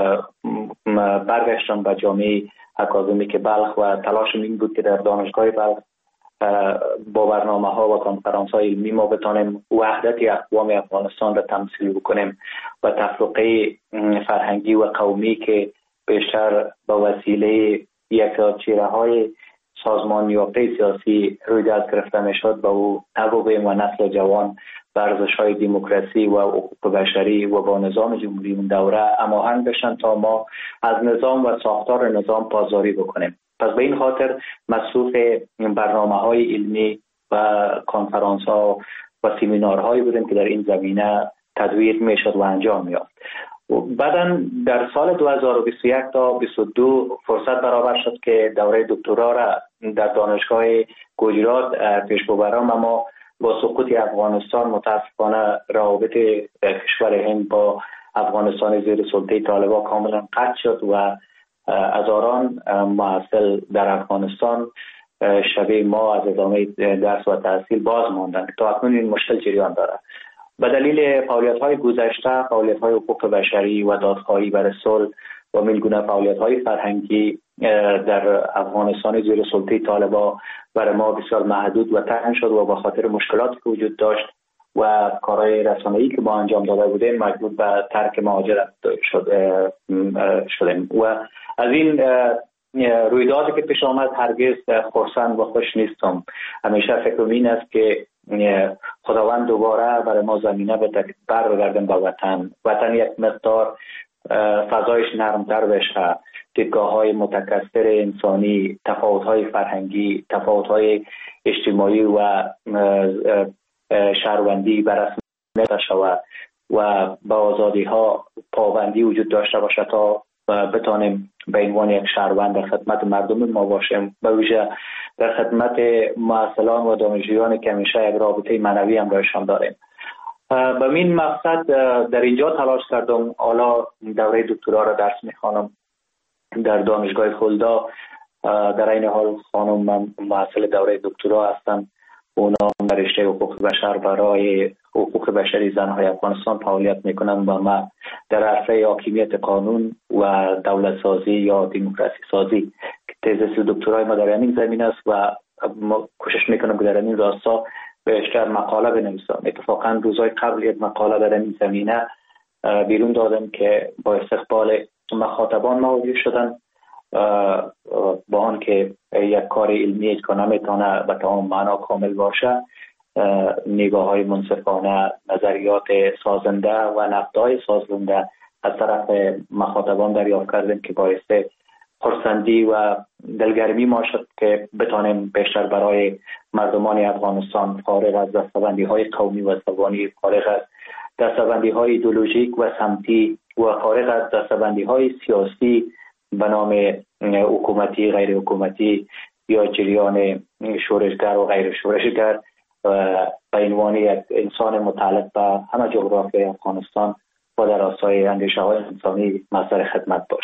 برگشتم به جامعه اکادمیک بلخ و تلاشم این بود که در دانشگاه بلخ با برنامه ها و کنفرانس های علمی ما بتانیم وحدت اقوام افغانستان را تمثیل بکنیم و تفرقه فرهنگی و قومی که بیشتر با وسیله یک چهره های سازمان یافته سیاسی روی دست گرفته میشد با او نبوبیم و نسل جوان به ارزش‌های دموکراسی و حقوق بشری و با نظام جمهوری اون دوره هماهنگ بشن تا ما از نظام و ساختار نظام پاسداری بکنیم. پس به این خاطر مصروف برنامه‌های علمی و کنفرانس‌ها و سمینارهایی بودیم که در این زمینه تدویر میشد و انجام می‌یافت. بعداً در سال 2021 تا 22 فرصت برابر شد که دوره دکترا را در دانشگاه گجرات پیش ببرم، اما با سقوط افغانستان متاسفانه روابط کشور هند با افغانستان زیر سلطه طالبان کاملا قطع شد و هزاران محصل در افغانستان شبیه ما از ادامه درس و تحصیل باز ماندند. تا اکنون این مشکل جریان دارد. به دلیل فعالیت‌های گذشته، فعالیت‌های حقوق بشری و دادخواهی برای صلح و میلگونه فعالیت‌های فرهنگی در افغانستان زیر سلطه طالبان برای ما بسیار محدود و تنگ شد و به خاطر مشکلاتی که وجود داشت و کارهای رسانه‌ای که ما انجام داده بودیم مجبور به ترک مهاجرت شدیم و از این رویدادی که پیش آمد هرگز خرسند و خوش نیستم. همیشه فکرم این است که خداوند دوباره برای ما زمینه برگردیم به وطن یک مقدار فضایش نرمتر بشه، دیدگاه‌های متکثر انسانی، تفاوت‌های فرهنگی، تفاوت‌های اجتماعی و شهروندی بررسی شود و با آزادی‌ها پابندی وجود داشته باشه تا بتانیم به عنوان یک شهروند در خدمت مردم ما باشیم، به ویژه در خدمت محصلان و دانشجویانی که همیشه یک رابطه معنوی هم برایشان داریم. به این مقصد در اینجا تلاش کردم. حالا دوره دکترا را درس میخوانم در دانشگاه خلدا. در این حال خانم من محصل دوره دکترا هستم. اونا در رشته حقوق بشر برای حقوق بشری زنهای افغانستان فعالیت میکنن و ما در عرصه حاکمیت قانون و دولت سازی یا دموکراسی سازی. تزس دکترای ما در این زمینه است و ما کوشش میکنم که در این راستا بیشتر مقاله بنویسم. اتفاقا روزهای قبل یک مقاله در این زمینه بیرون دادم که با استقبال مخاطبان مواجه شدن، با آن که یک کار علمی که نمیتونه به تمام معنا کامل باشه، نگاه های منصفانه، نظریات سازنده و نقدهای سازنده از طرف مخاطبان دریافت کردیم که باعث خرسندی و دلگرمی ما شد که بتانیم بیشتر برای مردمان افغانستان فارغ از دستبندی های قومی و زبانی، فارغ از دستبندی های ایدئولوژیک و سمتی و فارغ از دستبندی های سیاسی به نام حکومتی، غیر حکومتی یا جریان شورشگر و غیر شورشگر، به عنوان یک انسان متعلق به همه جغرافیای افغانستان با در راستای اندیشه های انسانی مصدر خدمت باشه.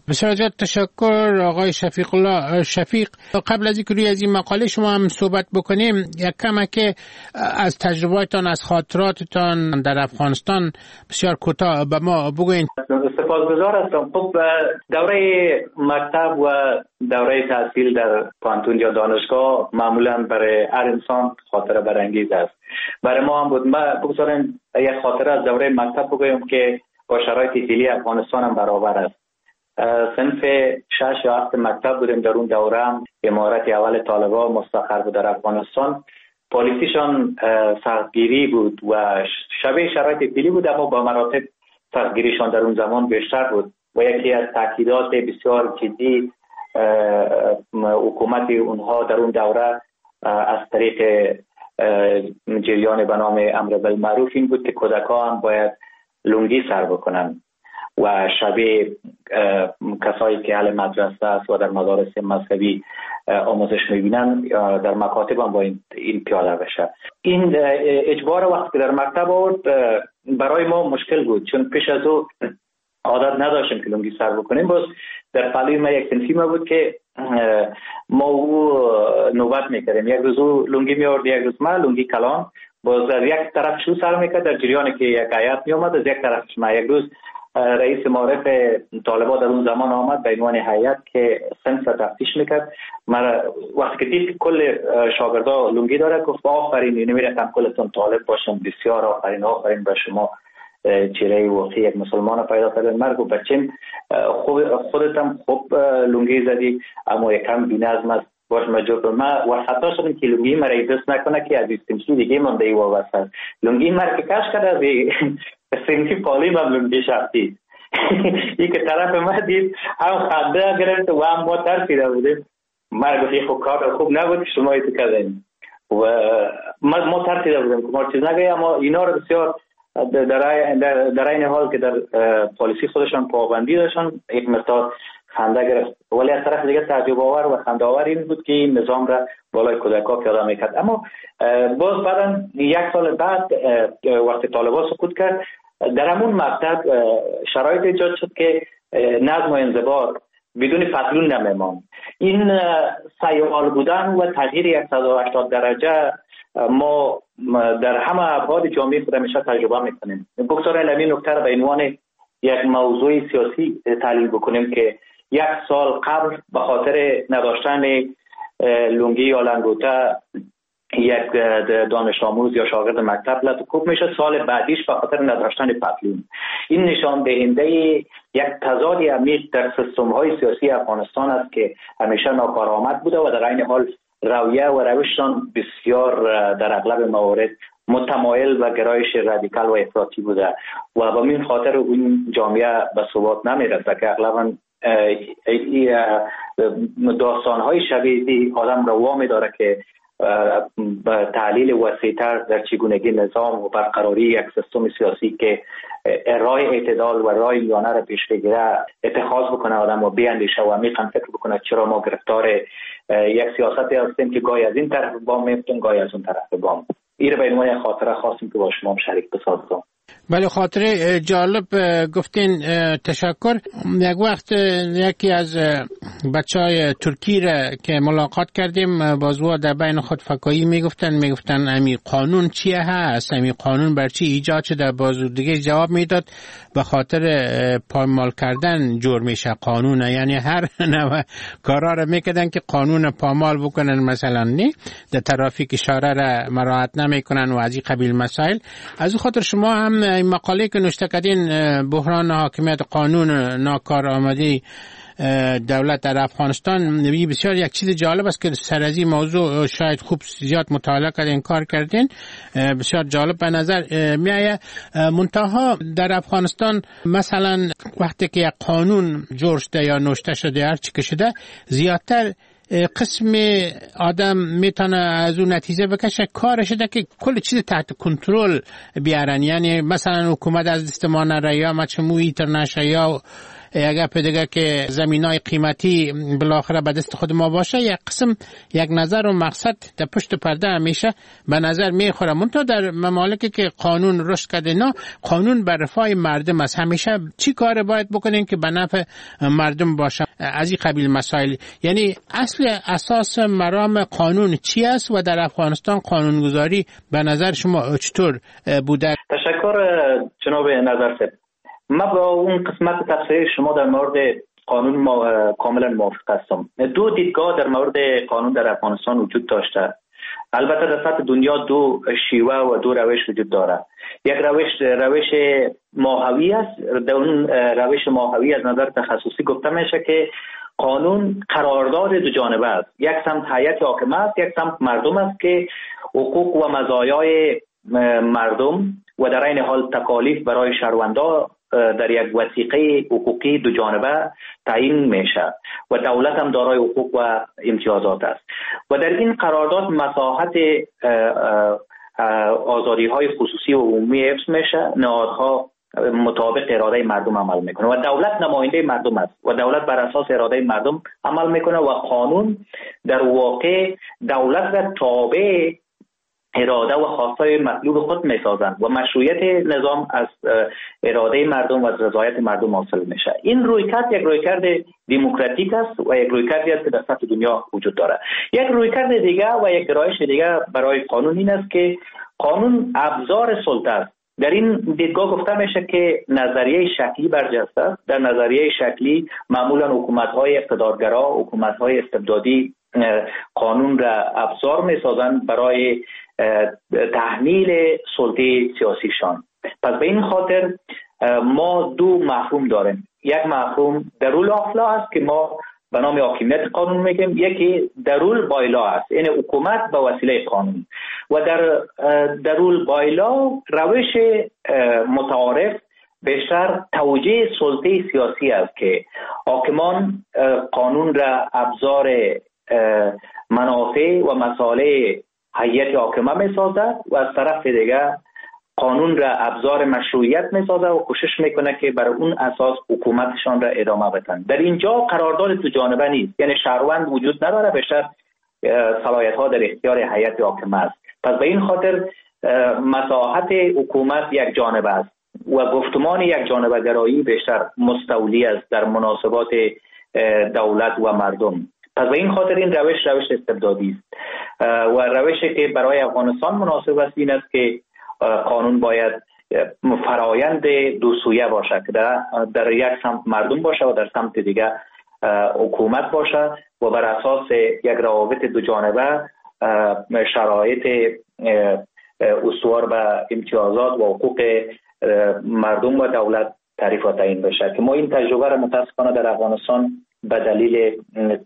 بسیار زیاد تشکر آقای شفیق الله. شفیق، قبل از اینکه روی از این مقاله شما هم صحبت بکنیم، یک کمک از تجربه‌تان، از خاطراتتان در افغانستان بسیار کوتاه به ما بگوین. سپاسگزار هستم. خب دوره مکتب و دوره تحصیل در پانتون یا دانشگاه معمولا برای هر انسان خاطره برانگیز است. برای ما هم بود. ما بگذاریم یک خاطره از دوره مکتب بگویم که با شرایط فعلی افغانستان هم برابر است. صنف 6 یا 7 مکتب بودیم. در اون دوره هم امارت اول طالبان مستقر بود در افغانستان. پالیسیشان سختگیری بود و شبیه شرایط فعلی بود، اما با مراتب سختگیریشان در اون زمان بیشتر بود و یکی از تاکیدات بسیار جدی حکومت اونها در اون دوره از طریق جریان به نام امر بالمعروف این بود که کودکان هم باید لنگی سر بکنن و شبیه کسایی که اهل مدرسه است و در مدارس مذهبی آموزش میبینن در مکاتب هم با این پیاده بشه. این اجبار وقتی که در مکتب آورد برای ما مشکل بود، چون پیش از او عادت نداشتیم که لنگی سر بکنیم. باز در پهلوی ما یک صنفی ما بود که ما او نوبت میکردیم، یک روز او لنگی میآورد، یک روز ما لنگی کلان. باز از یک طرف شو سر میکرد در جریانی که یک آیت میومد، از یک طرف ما. یک روز رئیس معارف طالبان در اون زمان آمد به عنوان هیئت که صنف تفتیش میکرد. من وقتی که دید کل شاگردا لنگی داره گفت آفرین، نمیرفتم کلتون طالب باشم، بسیار آفرین، آفرین به شما، چهره واقعی یک مسلمان پیدا کردن. مرد و بچم خودتم خوب لنگی زدی اما یکم بی‌نظم است، باش مجبور ما و حتی شدم که لنگی مرا دست نکنه که از استمشی دیگه مونده ای وابسته. لنگی مرا که کش کرده از سنفی پالی من لنگی شخصی این که طرف ما دید هم خنده گرفت و هم ما ترسیده بودیم. مرا گفت خب کار خوب نبود که شما ایتو کردین و ما ترسیده بودیم که ما چیز نگه. اما اینا رو بسیار در این حال که در پالیسی خودشان پابندی داشتن یک مقدار خنده گرفت، ولی از طرف دیگه تعجب آور و خنده آور این بود که این نظام را بالای کودک‌ها پیاده میکرد. اما باز بعدا یک سال بعد وقتی طالبان سقوط کرد در همون مکتب شرایط ایجاد شد که نظم و انضباط بدون فصلون نمیمان. این سیال بودن و تغییر 180 درجه ما در همه ابعاد جامعه خود همیشه تجربه میکنیم. بگذارید همین نکته را به عنوان یک موضوع سیاسی تحلیل بکنیم که یک سال قبل به خاطر نداشتن لنگی یا لنگوته یک دانش آموز یا شاگرد مکتب لطکوب میشه، سال بعدیش به خاطر نداشتن پتلون. این نشان دهنده یک تضاد عمیق در سیستم های سیاسی افغانستان است که همیشه ناکارآمد بوده و در این حال رویه و روششان بسیار در اغلب موارد متمایل و گرایش رادیکال و افراطی بوده و به این خاطر اون جامعه به ثبات نمیرسه که اغلبا داستان‌های شبیه آدم رو وامی داره که به تحلیل وسیع‌تر در چگونگی نظام و برقراری یک سیستم سیاسی که راه اعتدال و راه میانه را پیش بگیره اتخاذ بکنه آدم و بیاندیشه و عمیقاً فکر بکنه چرا ما گرفتار یک سیاستی هستیم که گاهی از این طرف بام میفتیم گاهی از اون طرف بام. این به عنوان خاطره خواستیم که با شما شریک بسازم. بله، خاطره جالب گفتین، تشکر. یک وقت یکی از بچهای ترکی را که ملاقات کردیم بازوا در بین خود فکایی میگفتن امی قانون چیه هست، امی قانون بر چی ایجاد شده. بازو دیگه جواب میداد به خاطر پامال کردن جور میشه قانون، یعنی هر نوع کارا را میکردن که قانون پامال بکنن، مثلا نه در ترافیک اشاره را مراعات نمیکنن و از این قبیل مسائل. از خاطر شما هم این مقاله که نوشته کردین بحران حاکمیت قانون ناکارآمدی دولت در افغانستان بسیار یک چیز جالب است که سر از این موضوع شاید خوب زیاد مطالعه کردین، کار کردین، بسیار جالب به نظر میآید. منتها در افغانستان مثلا وقتی که یک قانون جور شده یا نوشته شده هر چی که شده، زیادتر قسم آدم میتونه از اون نتیجه بکشه کارش ده که کل چیز تحت کنترل بیارن. یعنی مثلا حکومت از دست ما نره یا مچمو ایتر نشه یا یک گپ دیگه که زمینای قیمتی بالاخره به دست خود ما باشه، یک قسم یک نظر و مقصد در پشت پرده همیشه به نظر میخوره. منتها در ممالکی که قانون رشد کرده، نه قانون بر رفاه مردم است. همیشه چی کار باید بکنین که به نفع مردم باشه؟ از این قبیل مسائل، یعنی اصل اساس مرام قانون چی است و در افغانستان قانونگذاری به نظر شما چطور بوده؟ تشکر جناب نظرسه. ما با اون قسمت تفسیر شما در مورد قانون کاملا موافق هستم. دو دیدگاه در مورد قانون در افغانستان وجود داشته. البته در سطح دنیا دو شیوه و دو روش وجود داره. یک روش ماهوی است. در اون روش ماهوی از نظر تخصصی گفته میشه که قانون قرارداد دو جانبه است. یک سمت هیئت حاکمه است، یک سمت مردم است که حقوق و مزایای مردم و در این حال تکالیف برای شهروندا در یک وثیقه حقوقی دو جانبه تعیین میشه و دولت هم دارای حقوق و امتیازات است و در این قرارداد مساحت آزادی های خصوصی و عمومی حفظ میشه. نهادها مطابق اراده مردم عمل میکنه و دولت نماینده مردم است و دولت بر اساس اراده مردم عمل میکنه و قانون در واقع دولت را تابع اراده و خواستای مطلوب خود میسازند و مشروعیت نظام از اراده مردم و از رضایت مردم حاصل میشه. این رویکرد یک رویکرد دموکراتیک است و یک رویکردی است که در سطح دنیا وجود داره. یک رویکرد دیگه و یک گرایش دیگه برای قانون این است که قانون ابزار سلطه است. در این دیدگاه گفته میشه که نظریه شکلی برجسته است. در نظریه شکلی معمولا حکومت‌های اقتدارگرا، حکومت‌های استبدادی قانون را ابزار میسازند برای تحمیل سلطه سیاسیشان. پس به این خاطر ما دو مفهوم داریم. یک مفهوم درول آفلا است که ما به نام حاکمیت قانون میگیم، یکی درول بایلا است، یعنی حکومت به وسیله قانون. و در درول بایلا روش متعارف بیشتر توجیه سلطه سیاسی است که حاکمان قانون را ابزار منافع و مصالح هیئت حاکمه میسازد و از طرف دیگر قانون را ابزار مشروعیت میسازد و کوشش میکنه که بر اون اساس حکومتشان را ادامه بدن. در اینجا قرارداد دو جانبه نیست، یعنی شهروند وجود نداره، بیشتر صلاحیت ها در اختیار هیئت حاکمه است. پس به این خاطر مساحت حکومت یک جانبه است و گفتمان یک جانبه گرایی بیشتر مستولی است در مناسبات دولت و مردم. پس به این خاطر این روش استبدادی است و روشی که برای افغانستان مناسب است این است که قانون باید فرایند دو سویه باشه که در یک سمت مردم باشه و در سمت دیگر حکومت باشه و بر اساس یک روابط دو جانبه شرایط استوار به امتیازات و حقوق مردم و دولت تعریف و تعیین بشه که ما این تجربه را متاسفانه در افغانستان به دلیل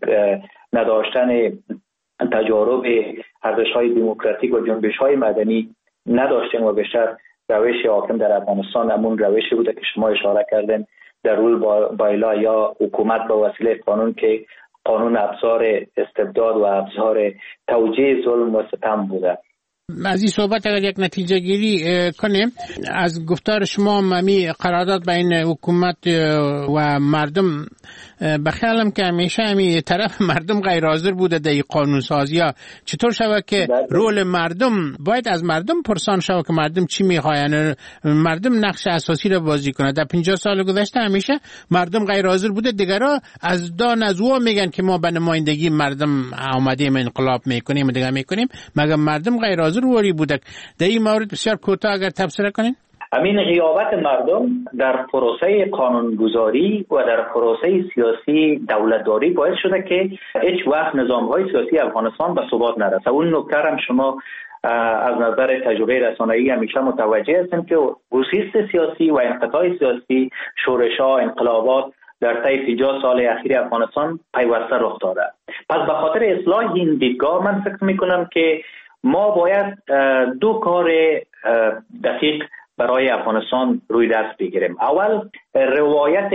نداشتن تجارب ارزش‌های دموکراتیک و جنبش‌های مدنی نداشتیم و بیشتر روش حاکم در افغانستان همون روشی بوده که شما اشاره کردین، در رول بایلا یا حکومت به وسیله قانون که قانون ابزار استبداد و ابزار توجیه ظلم و ستم بوده. از این صحبت اگر یک نتیجه گیری کنیم از گفتار شما، ممی قرارداد بین حکومت و مردم بخیالم که همیشه همی طرف مردم غیر حاضر بوده در قانون سازی ها. چطور شود که رول مردم باید از مردم پرسان شود که مردم چی میخواین، مردم نقش اساسی را بازی کنه؟ در 50 سال گذشته همیشه مردم غیر حاضر بوده، دیگرها از دان از او میگن که ما به نمایندگی مردم آمدیم انقلاب میکنیم و دیگه میکنیم، مگر مردم غیر حاضر وری بوده؟ در این مورد بسیار کوتاه اگر تبصره کنین. امین غیابت مردم در پروسه قانونگذاری و در پروسه سیاسی دولتداری باعث شده که هیچ وقت نظام‌های سیاسی افغانستان به ثبات نرسه. اون نکته هم شما از نظر تجربه رسانه‌ای همیشه متوجه هستیم که گسیست سیاسی و انقطاع سیاسی، شورش‌ها، انقلابات در طی 50 سال اخیر افغانستان پیوسته رخ داده. پس به خاطر اصلاح این دیدگاه من فکر می‌کنم که ما باید دو کار دقیق برای افغانستان روی دست بگیریم. اول، روایت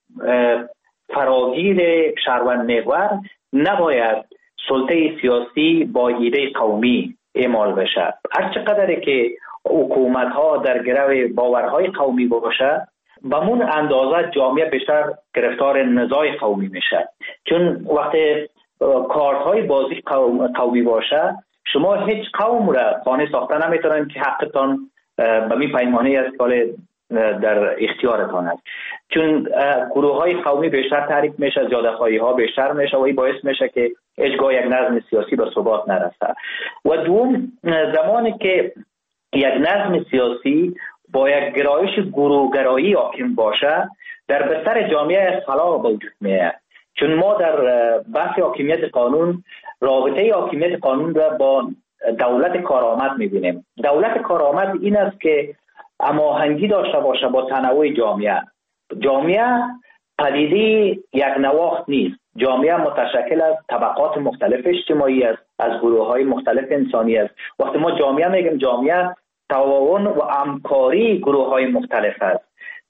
فراگیر شهروند محور نباید سلطه سیاسی با ایده قومی اعمال بشه. هر چقدر که حکومت ها در گرو باورهای قومی باشه به مون اندازه جامعه بیشتر گرفتار نزاع قومی میشه. چون وقتی کارت‌های بازی قومی باشه، شما هیچ قوم را قانع ساخته نمیتونن که حقتان به می پیمانه است که در اختیارتان است. چون گروه‌های قومی بیشتر تحریک میشه، زیادخواهی‌ها بیشتر میشه و این باعث میشه که هیچگاه یک نظم سیاسی به ثبات نرسه. و دوم، زمانی که یک نظم سیاسی با یک گرایش گروه‌گرایی حاکم باشه، در بستر جامعه خلا به وجود میاد. چون ما در بحث حاکمیت قانون، رابطه حاکمیت قانون را با دولت کارآمد میبینیم. دولت کارآمد این است که هماهنگی داشته باشه با تنوع جامعه. جامعه پدیده یک نواخت نیست. جامعه متشکل از طبقات مختلف اجتماعی است، از گروه‌های مختلف انسانی است. وقتی ما جامعه میگیم، جامعه تعاون و همکاری گروه‌های مختلف است.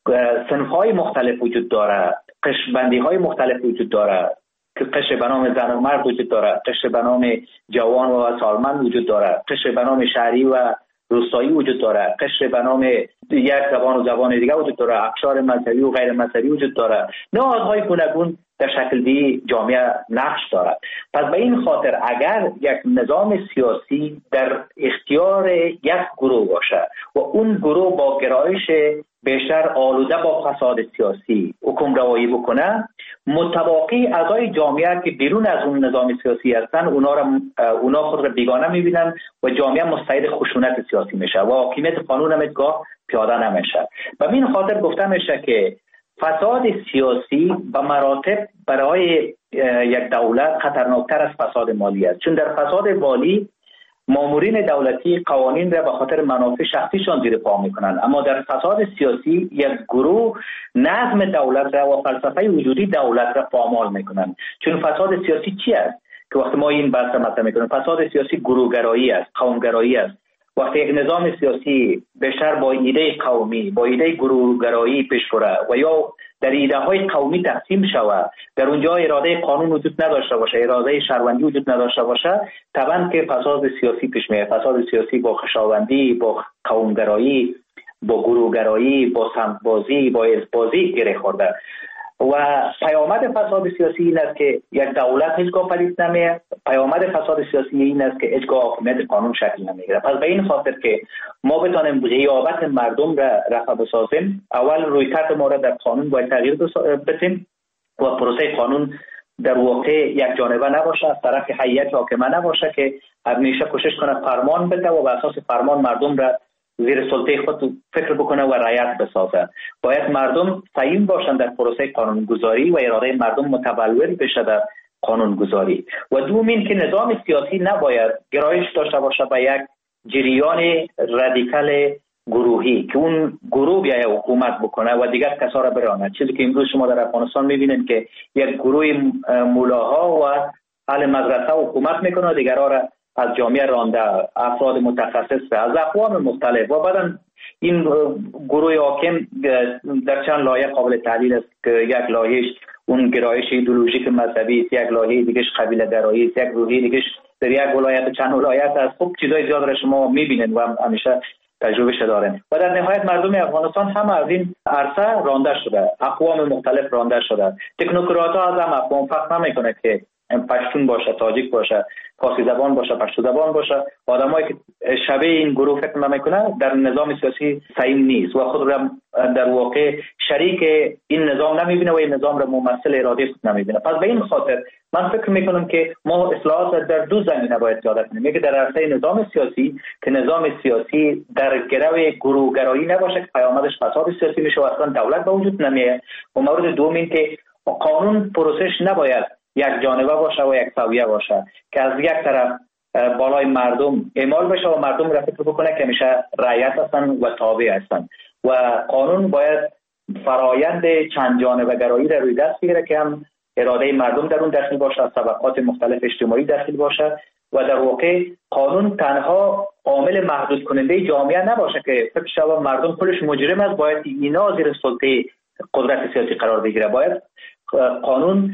صنف‌های مختلف وجود داره، قشربندی‌های مختلف وجود داره، که قشر به نام زن و مرد وجود داره، قشر به نام جوان و سالمند وجود داره، قشر به نام شهری و روستایی وجود داره، قشر به نام یک زبان و زبان دیگه وجود داره، اقشار مذهبی و غیر مذهبی وجود داره. نهادهای گوناگون در شکل دی جامعه نقش دارد. پس به این خاطر اگر یک نظام سیاسی در اختیار یک گروه باشه و اون گروه با گرایش بیشتر آلوده با فساد سیاسی حکم روایی بکنه، متواقی اعضای جامعه که بیرون از اون نظام سیاسی هستن اونا خود را بیگانه میبینن و جامعه مستعد خشونت سیاسی میشه و حاکمیت قانون هم ازگاه پیاده نمیشه. به این خاطر گفته میشه که فساد سیاسی به مراتب برای یک دولت خطرناکتر از فساد مالی است. چون در فساد مالی مامورین دولتی قوانین را به خاطر منافع شخصیشان زیر پا میکنند، اما در فساد سیاسی یک گروه نظم دولت را و فلسفه وجودی دولت را پامال میکنند. چون فساد سیاسی چی است که وقتی ما این بحث مطرح میکنیم؟ فساد سیاسی گروهگرایی است، قومگرایی است. وقتی یک نظام سیاسی بیشتر با ایده قومی، با ایده گروهگرایی پیش بره و یا در ایده های قومی تقسیم شود، در اونجا اراده قانون وجود نداشته باشه، اراده شهروندی وجود نداشته باشه، طبعا که فساد سیاسی پیش میاد. فساد سیاسی با خویشاوندی، با قومگرایی، با گروهگرایی، با سمت‌بازی، با حزب‌بازی گره خورده. و پیامد فساد سیاسی این است که یک دولت هیچگاه پدید نمیاد. پیامد فساد سیاسی این است که هیچگاه حاکمیت قانون شکل نمیگیره. پس به این خاطر که ما بتانیم غیابت مردم را رفع بسازیم، اول رویکرد ما را در قانون باید تغییر بدیم و پروسه قانون در واقع یک جانبه نباشه، از طرف هیئت حاکمه نباشه که همیشه کوشش کنه فرمان بده و بر اساس فرمان مردم را زیر سلطه خود فکر بکنه و رعایت بسازه. باید مردم سعیم باشن در پروسه قانونگذاری و اراده مردم متبلور بشه در قانونگذاری. و دومین که نظام سیاسی نباید گرایش داشته باشه به یک جریان رادیکال گروهی که اون گروه بیاید حکومت بکنه و دیگر کسا را برانه. چیزی که امروز شما در افغانستان میبینید که یک گروه مولاها و اهل مدرسه حکومت میکنه و دیگرها را از جامعه رانده، افراد متخصص از اقوام مختلف. و بعدا این گروه حاکم در چند لایه قابل تحلیل است که یک لایهش اون گرایش ایدئولوژیک مذهبی است، یک لایه دیگهش قبیله گرایی است، یک لایه دیگهش در یک ولایت چند ولایت است. خب چیزای زیاد را شما میبینید و همیشه تجربه دارین. و در نهایت مردم افغانستان هم از این عرصه رانده شده، اقوام مختلف رانده شده. تکنوکرات ها از هم اقوام فرق نمیکنه که پشتون باشه، تاجیک باشه، فارسی زبان باشه، پشتو زبان باشه. آدمایی که شبیه این گروه فکر نمیکنه در نظام سیاسی سعیم نیست و خود را در واقع شریک این نظام نمیبینه و این نظام را ممثل اراده خود نمیبینه. پس به این خاطر من فکر میکنم که ما اصلاحات در دو زمینه باید پیاده کنیم. یکی در عرصه نظام سیاسی که نظام سیاسی در گرو گروهگرایی نباشه که پیامدش فساد سیاسی میشه و اصلا دولت به وجود نمیاد. و مورد دوم این که قانون پروسش نباید یک جانبه باشه و یک سویه باشه که از یک طرف بالای مردم اعمال بشه و مردم را فکر بکنه که میشه رعیت هستن و تابع هستن. و قانون باید فرایند چند جانبه گرایی را روی دست بگیره که هم اراده مردم در اون داخل باشه، از طبقات مختلف اجتماعی داخل باشه و در واقع قانون تنها عامل محدود کننده جامعه نباشه که فکر شود مردم خودش مجرم است باید اینا زیر سلطه قدرت سیاسی قرار بگیره. باید قانون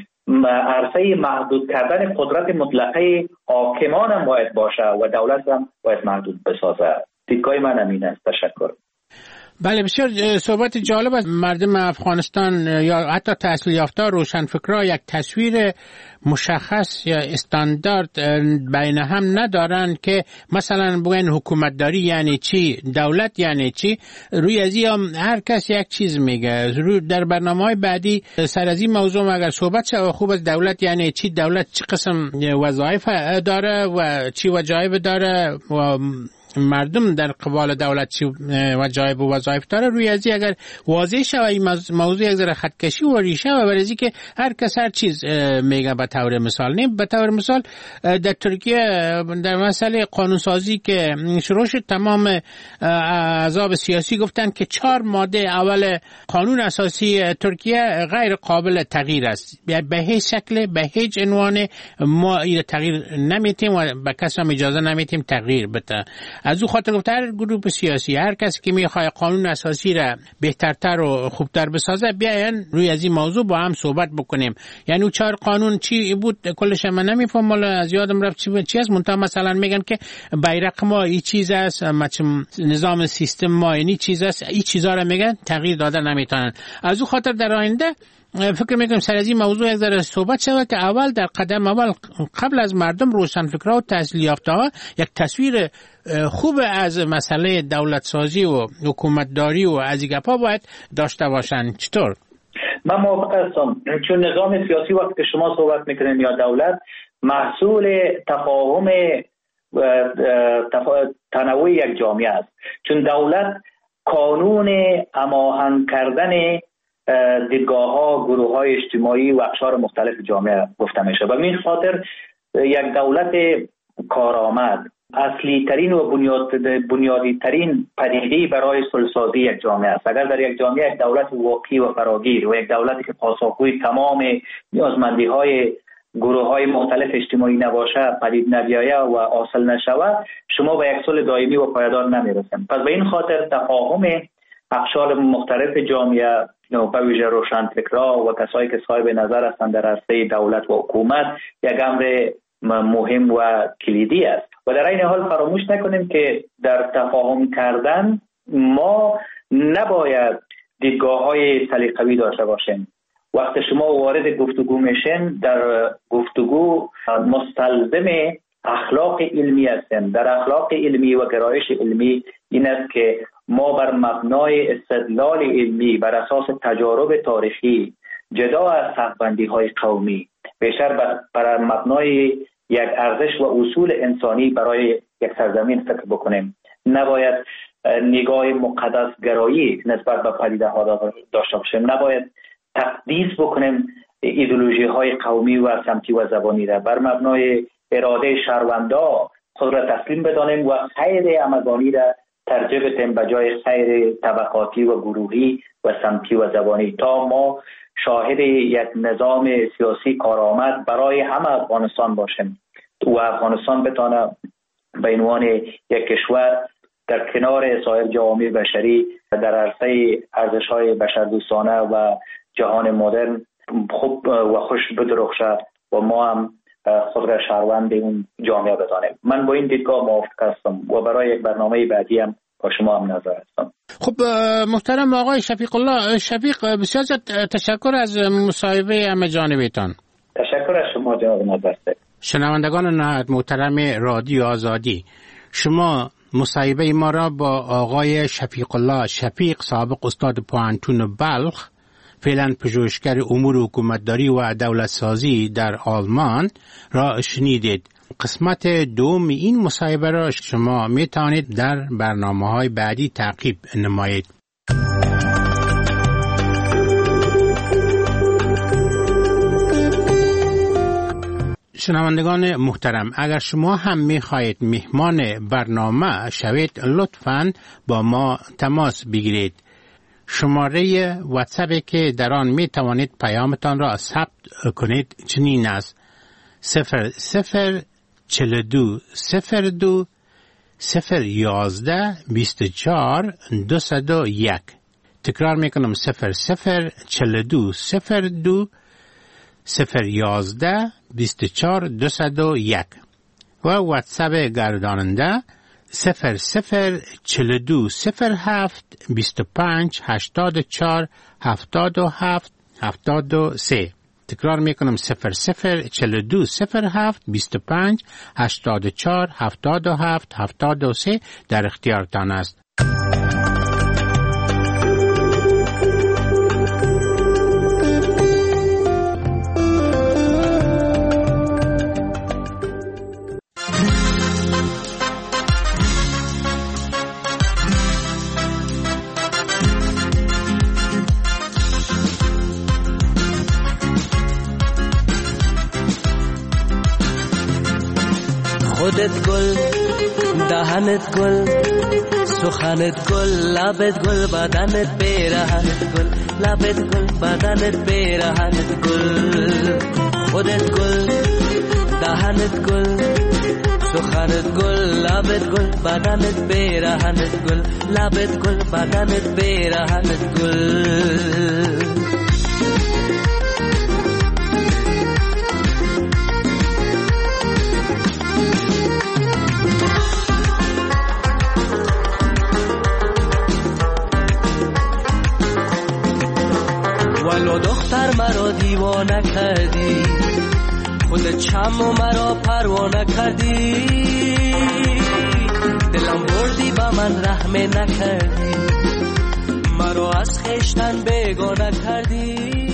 عرصه محدود کردن قدرت مطلقه حاکمان هم باید باشه و دولت هم باید محدود بسازه. دیدگاه من همین است. تشکر. بله، بسیار صحبت جالب است. مردم افغانستان یا حتی تحصیل یافته روشنفکرها یک تصویر مشخص یا استاندارد بین هم ندارن که مثلا بگن حکومتداری یعنی چی، دولت یعنی چی. روی از این هر کس یک چیز میگه. در برنامه‌های بعدی سر از این موضوع اگر صحبت شد خوب است. دولت یعنی چی، دولت چه قسم وظایف داره و چی وظایف داره و مردم در قبال دولت چی وظایف و وظایف داره. روی ازی اگر واضح شود این موضوع یک ذره خطکشی و ریشه و برای که هر کس هر چیز میگه به طور مثال. نه به طور مثال در ترکیه در مسئله قانونسازی که شروع شد تمام احزاب سیاسی گفتن که 4 ماده اول قانون اساسی ترکیه غیر قابل تغییر است. به هیچ شکل به هیچ عنوان ما این تغییر نمیتیم و به کس هم اجازه نمیتیم تغییر بده. از او خاطر گفت هر گروه سیاسی هر کسی که میخواد قانون اساسی را بهترتر و خوبتر بسازه بیاین روی از این موضوع با هم صحبت بکنیم. یعنی 4 قانون چی بود کلش من نمیفهم، از یادم رفت چی است. منتها مثلا میگن که بیرق ما این چیز است، نظام سیستم ما این چیز است، این چیزا را میگن تغییر داده نمیتونن. از او خاطر در آینده فکر میکنم سر از این موضوع یک ذره صحبت شود که اول در قدم اول قبل از مردم روشنفکرها و تحصیل یافته‌ها یک تصویر خوب از مسئله دولت سازی و حکومتداری و از این گپا باید داشته باشن. چطور؟ من موافق هستم، چون نظام سیاسی وقتی که شما صحبت میکنین یا دولت محصول تفاهم تنوع یک جامعه است. چون دولت قانون هماهنگ کردن دیدگاه‌ها، گروه‌های اجتماعی و اقشار مختلف جامعه گفته میشه. و به خاطر یک دولت کارآمد اصلی ترین و بنیادی ترین پدیده برای صلح‌سازی یک جامعه است. اگر در یک جامعه یک دولت واقعی و فراگیر و یک دولتی که پاسخگوی تمام نیازمندی‌های گروه‌های مختلف اجتماعی نباشه، پدید نیاید و حاصل نشود، شما به یک صلح دائمی و پایدار نمیرسید. پس به این خاطر تفاهم اقشار مختلف جامعه به ویژه روشنفکرها و کسایی که صاحب نظر هستند در عرصه دولت و حکومت یک امر مهم و کلیدی است. و در این حال فراموش نکنیم که در تفاهم کردن ما نباید دیدگاه‌های سلیقه‌ای داشته باشیم. وقتی شما وارد گفتگو میشین در گفتگو مستلزم اخلاق علمی هستیم. در اخلاق علمی و گرایش علمی این است که ما بر مبنای استدلال علمی بر اساس تجارب تاریخی جدا از سقف‌بندی‌های قومی بیشتر بر مبنای یک ارزش و اصول انسانی برای یک سرزمین فکر بکنیم. نباید نگاه مقدس گرایی نسبت به پدیده‌ها داشته باشیم. نباید تقدیس بکنیم ایدئولوژی های قومی و سمتی و زبانی را. بر مبنای اراده شهروندا خود را تسلیم بدانیم و خیر همگانی را ترجیح بدیم به جای خیر طبقاتی و گروهی و سمتی و زبانی، تا ما شاهد یک نظام سیاسی کارآمد برای همه افغانستان باشیم و افغانستان بتانه به عنوان یک کشور در کنار سایر جوامع بشری در عرصه ارزش‌های بشردوستانه و جهان مدرن خوب و خوش بدرخشه و ما هم خود را شهروند این جامعه بدانیم. من با این دیدگاه موافق هستم و برای یک برنامه بعدی هم با شما هم نظر هستم. خب محترم آقای شفیق الله، شفیق بسیار تشکر از مصاحبه همه جانبیتان. تشکر از شما جناب نظرسه. شنوندگان نهایت محترم رادیو آزادی، شما مصاحبه ما را با آقای شفیق الله شفیق، سابق استاد پوهنتون بلخ، فعلا پژوهشگر امور حکومتداری و دولت سازی در آلمان را شنیدید. قسمت دوم این مصاحبه را شما می توانید در برنامه‌های بعدی تعقیب نمایید. شنوندگان محترم، اگر شما هم می خواهید مهمان برنامه شوید لطفاً با ما تماس بگیرید. شماره واتساپ که در آن می توانید پیامتان را ثبت کنید چنین است: 0042 02 011 24 201. تکرار می کنم: 0042 02 011 24 201. و واتساپ گرداننده 0042 07 25 84 77 73. تکرار میکنم 0042 07 25 84 77 73 در اختیارتان است. خودت گل، دهنت گل، سخنت گل، لبت گل، بدنت پیرهنت گل، لبت گل، بدنت پیرهنت گل. خودت گل، دهنت گل، سخنت گل، لبت گل، بدنت پیرهنت گل، لبت گل، بدنت پیرهنت گل. ولو دختر مرا دیوانه کردی، خودت شم و مرا پروانه کردی، دلم بردی با من رحم نکردی، مرا از خویشتن بیگانه کردی.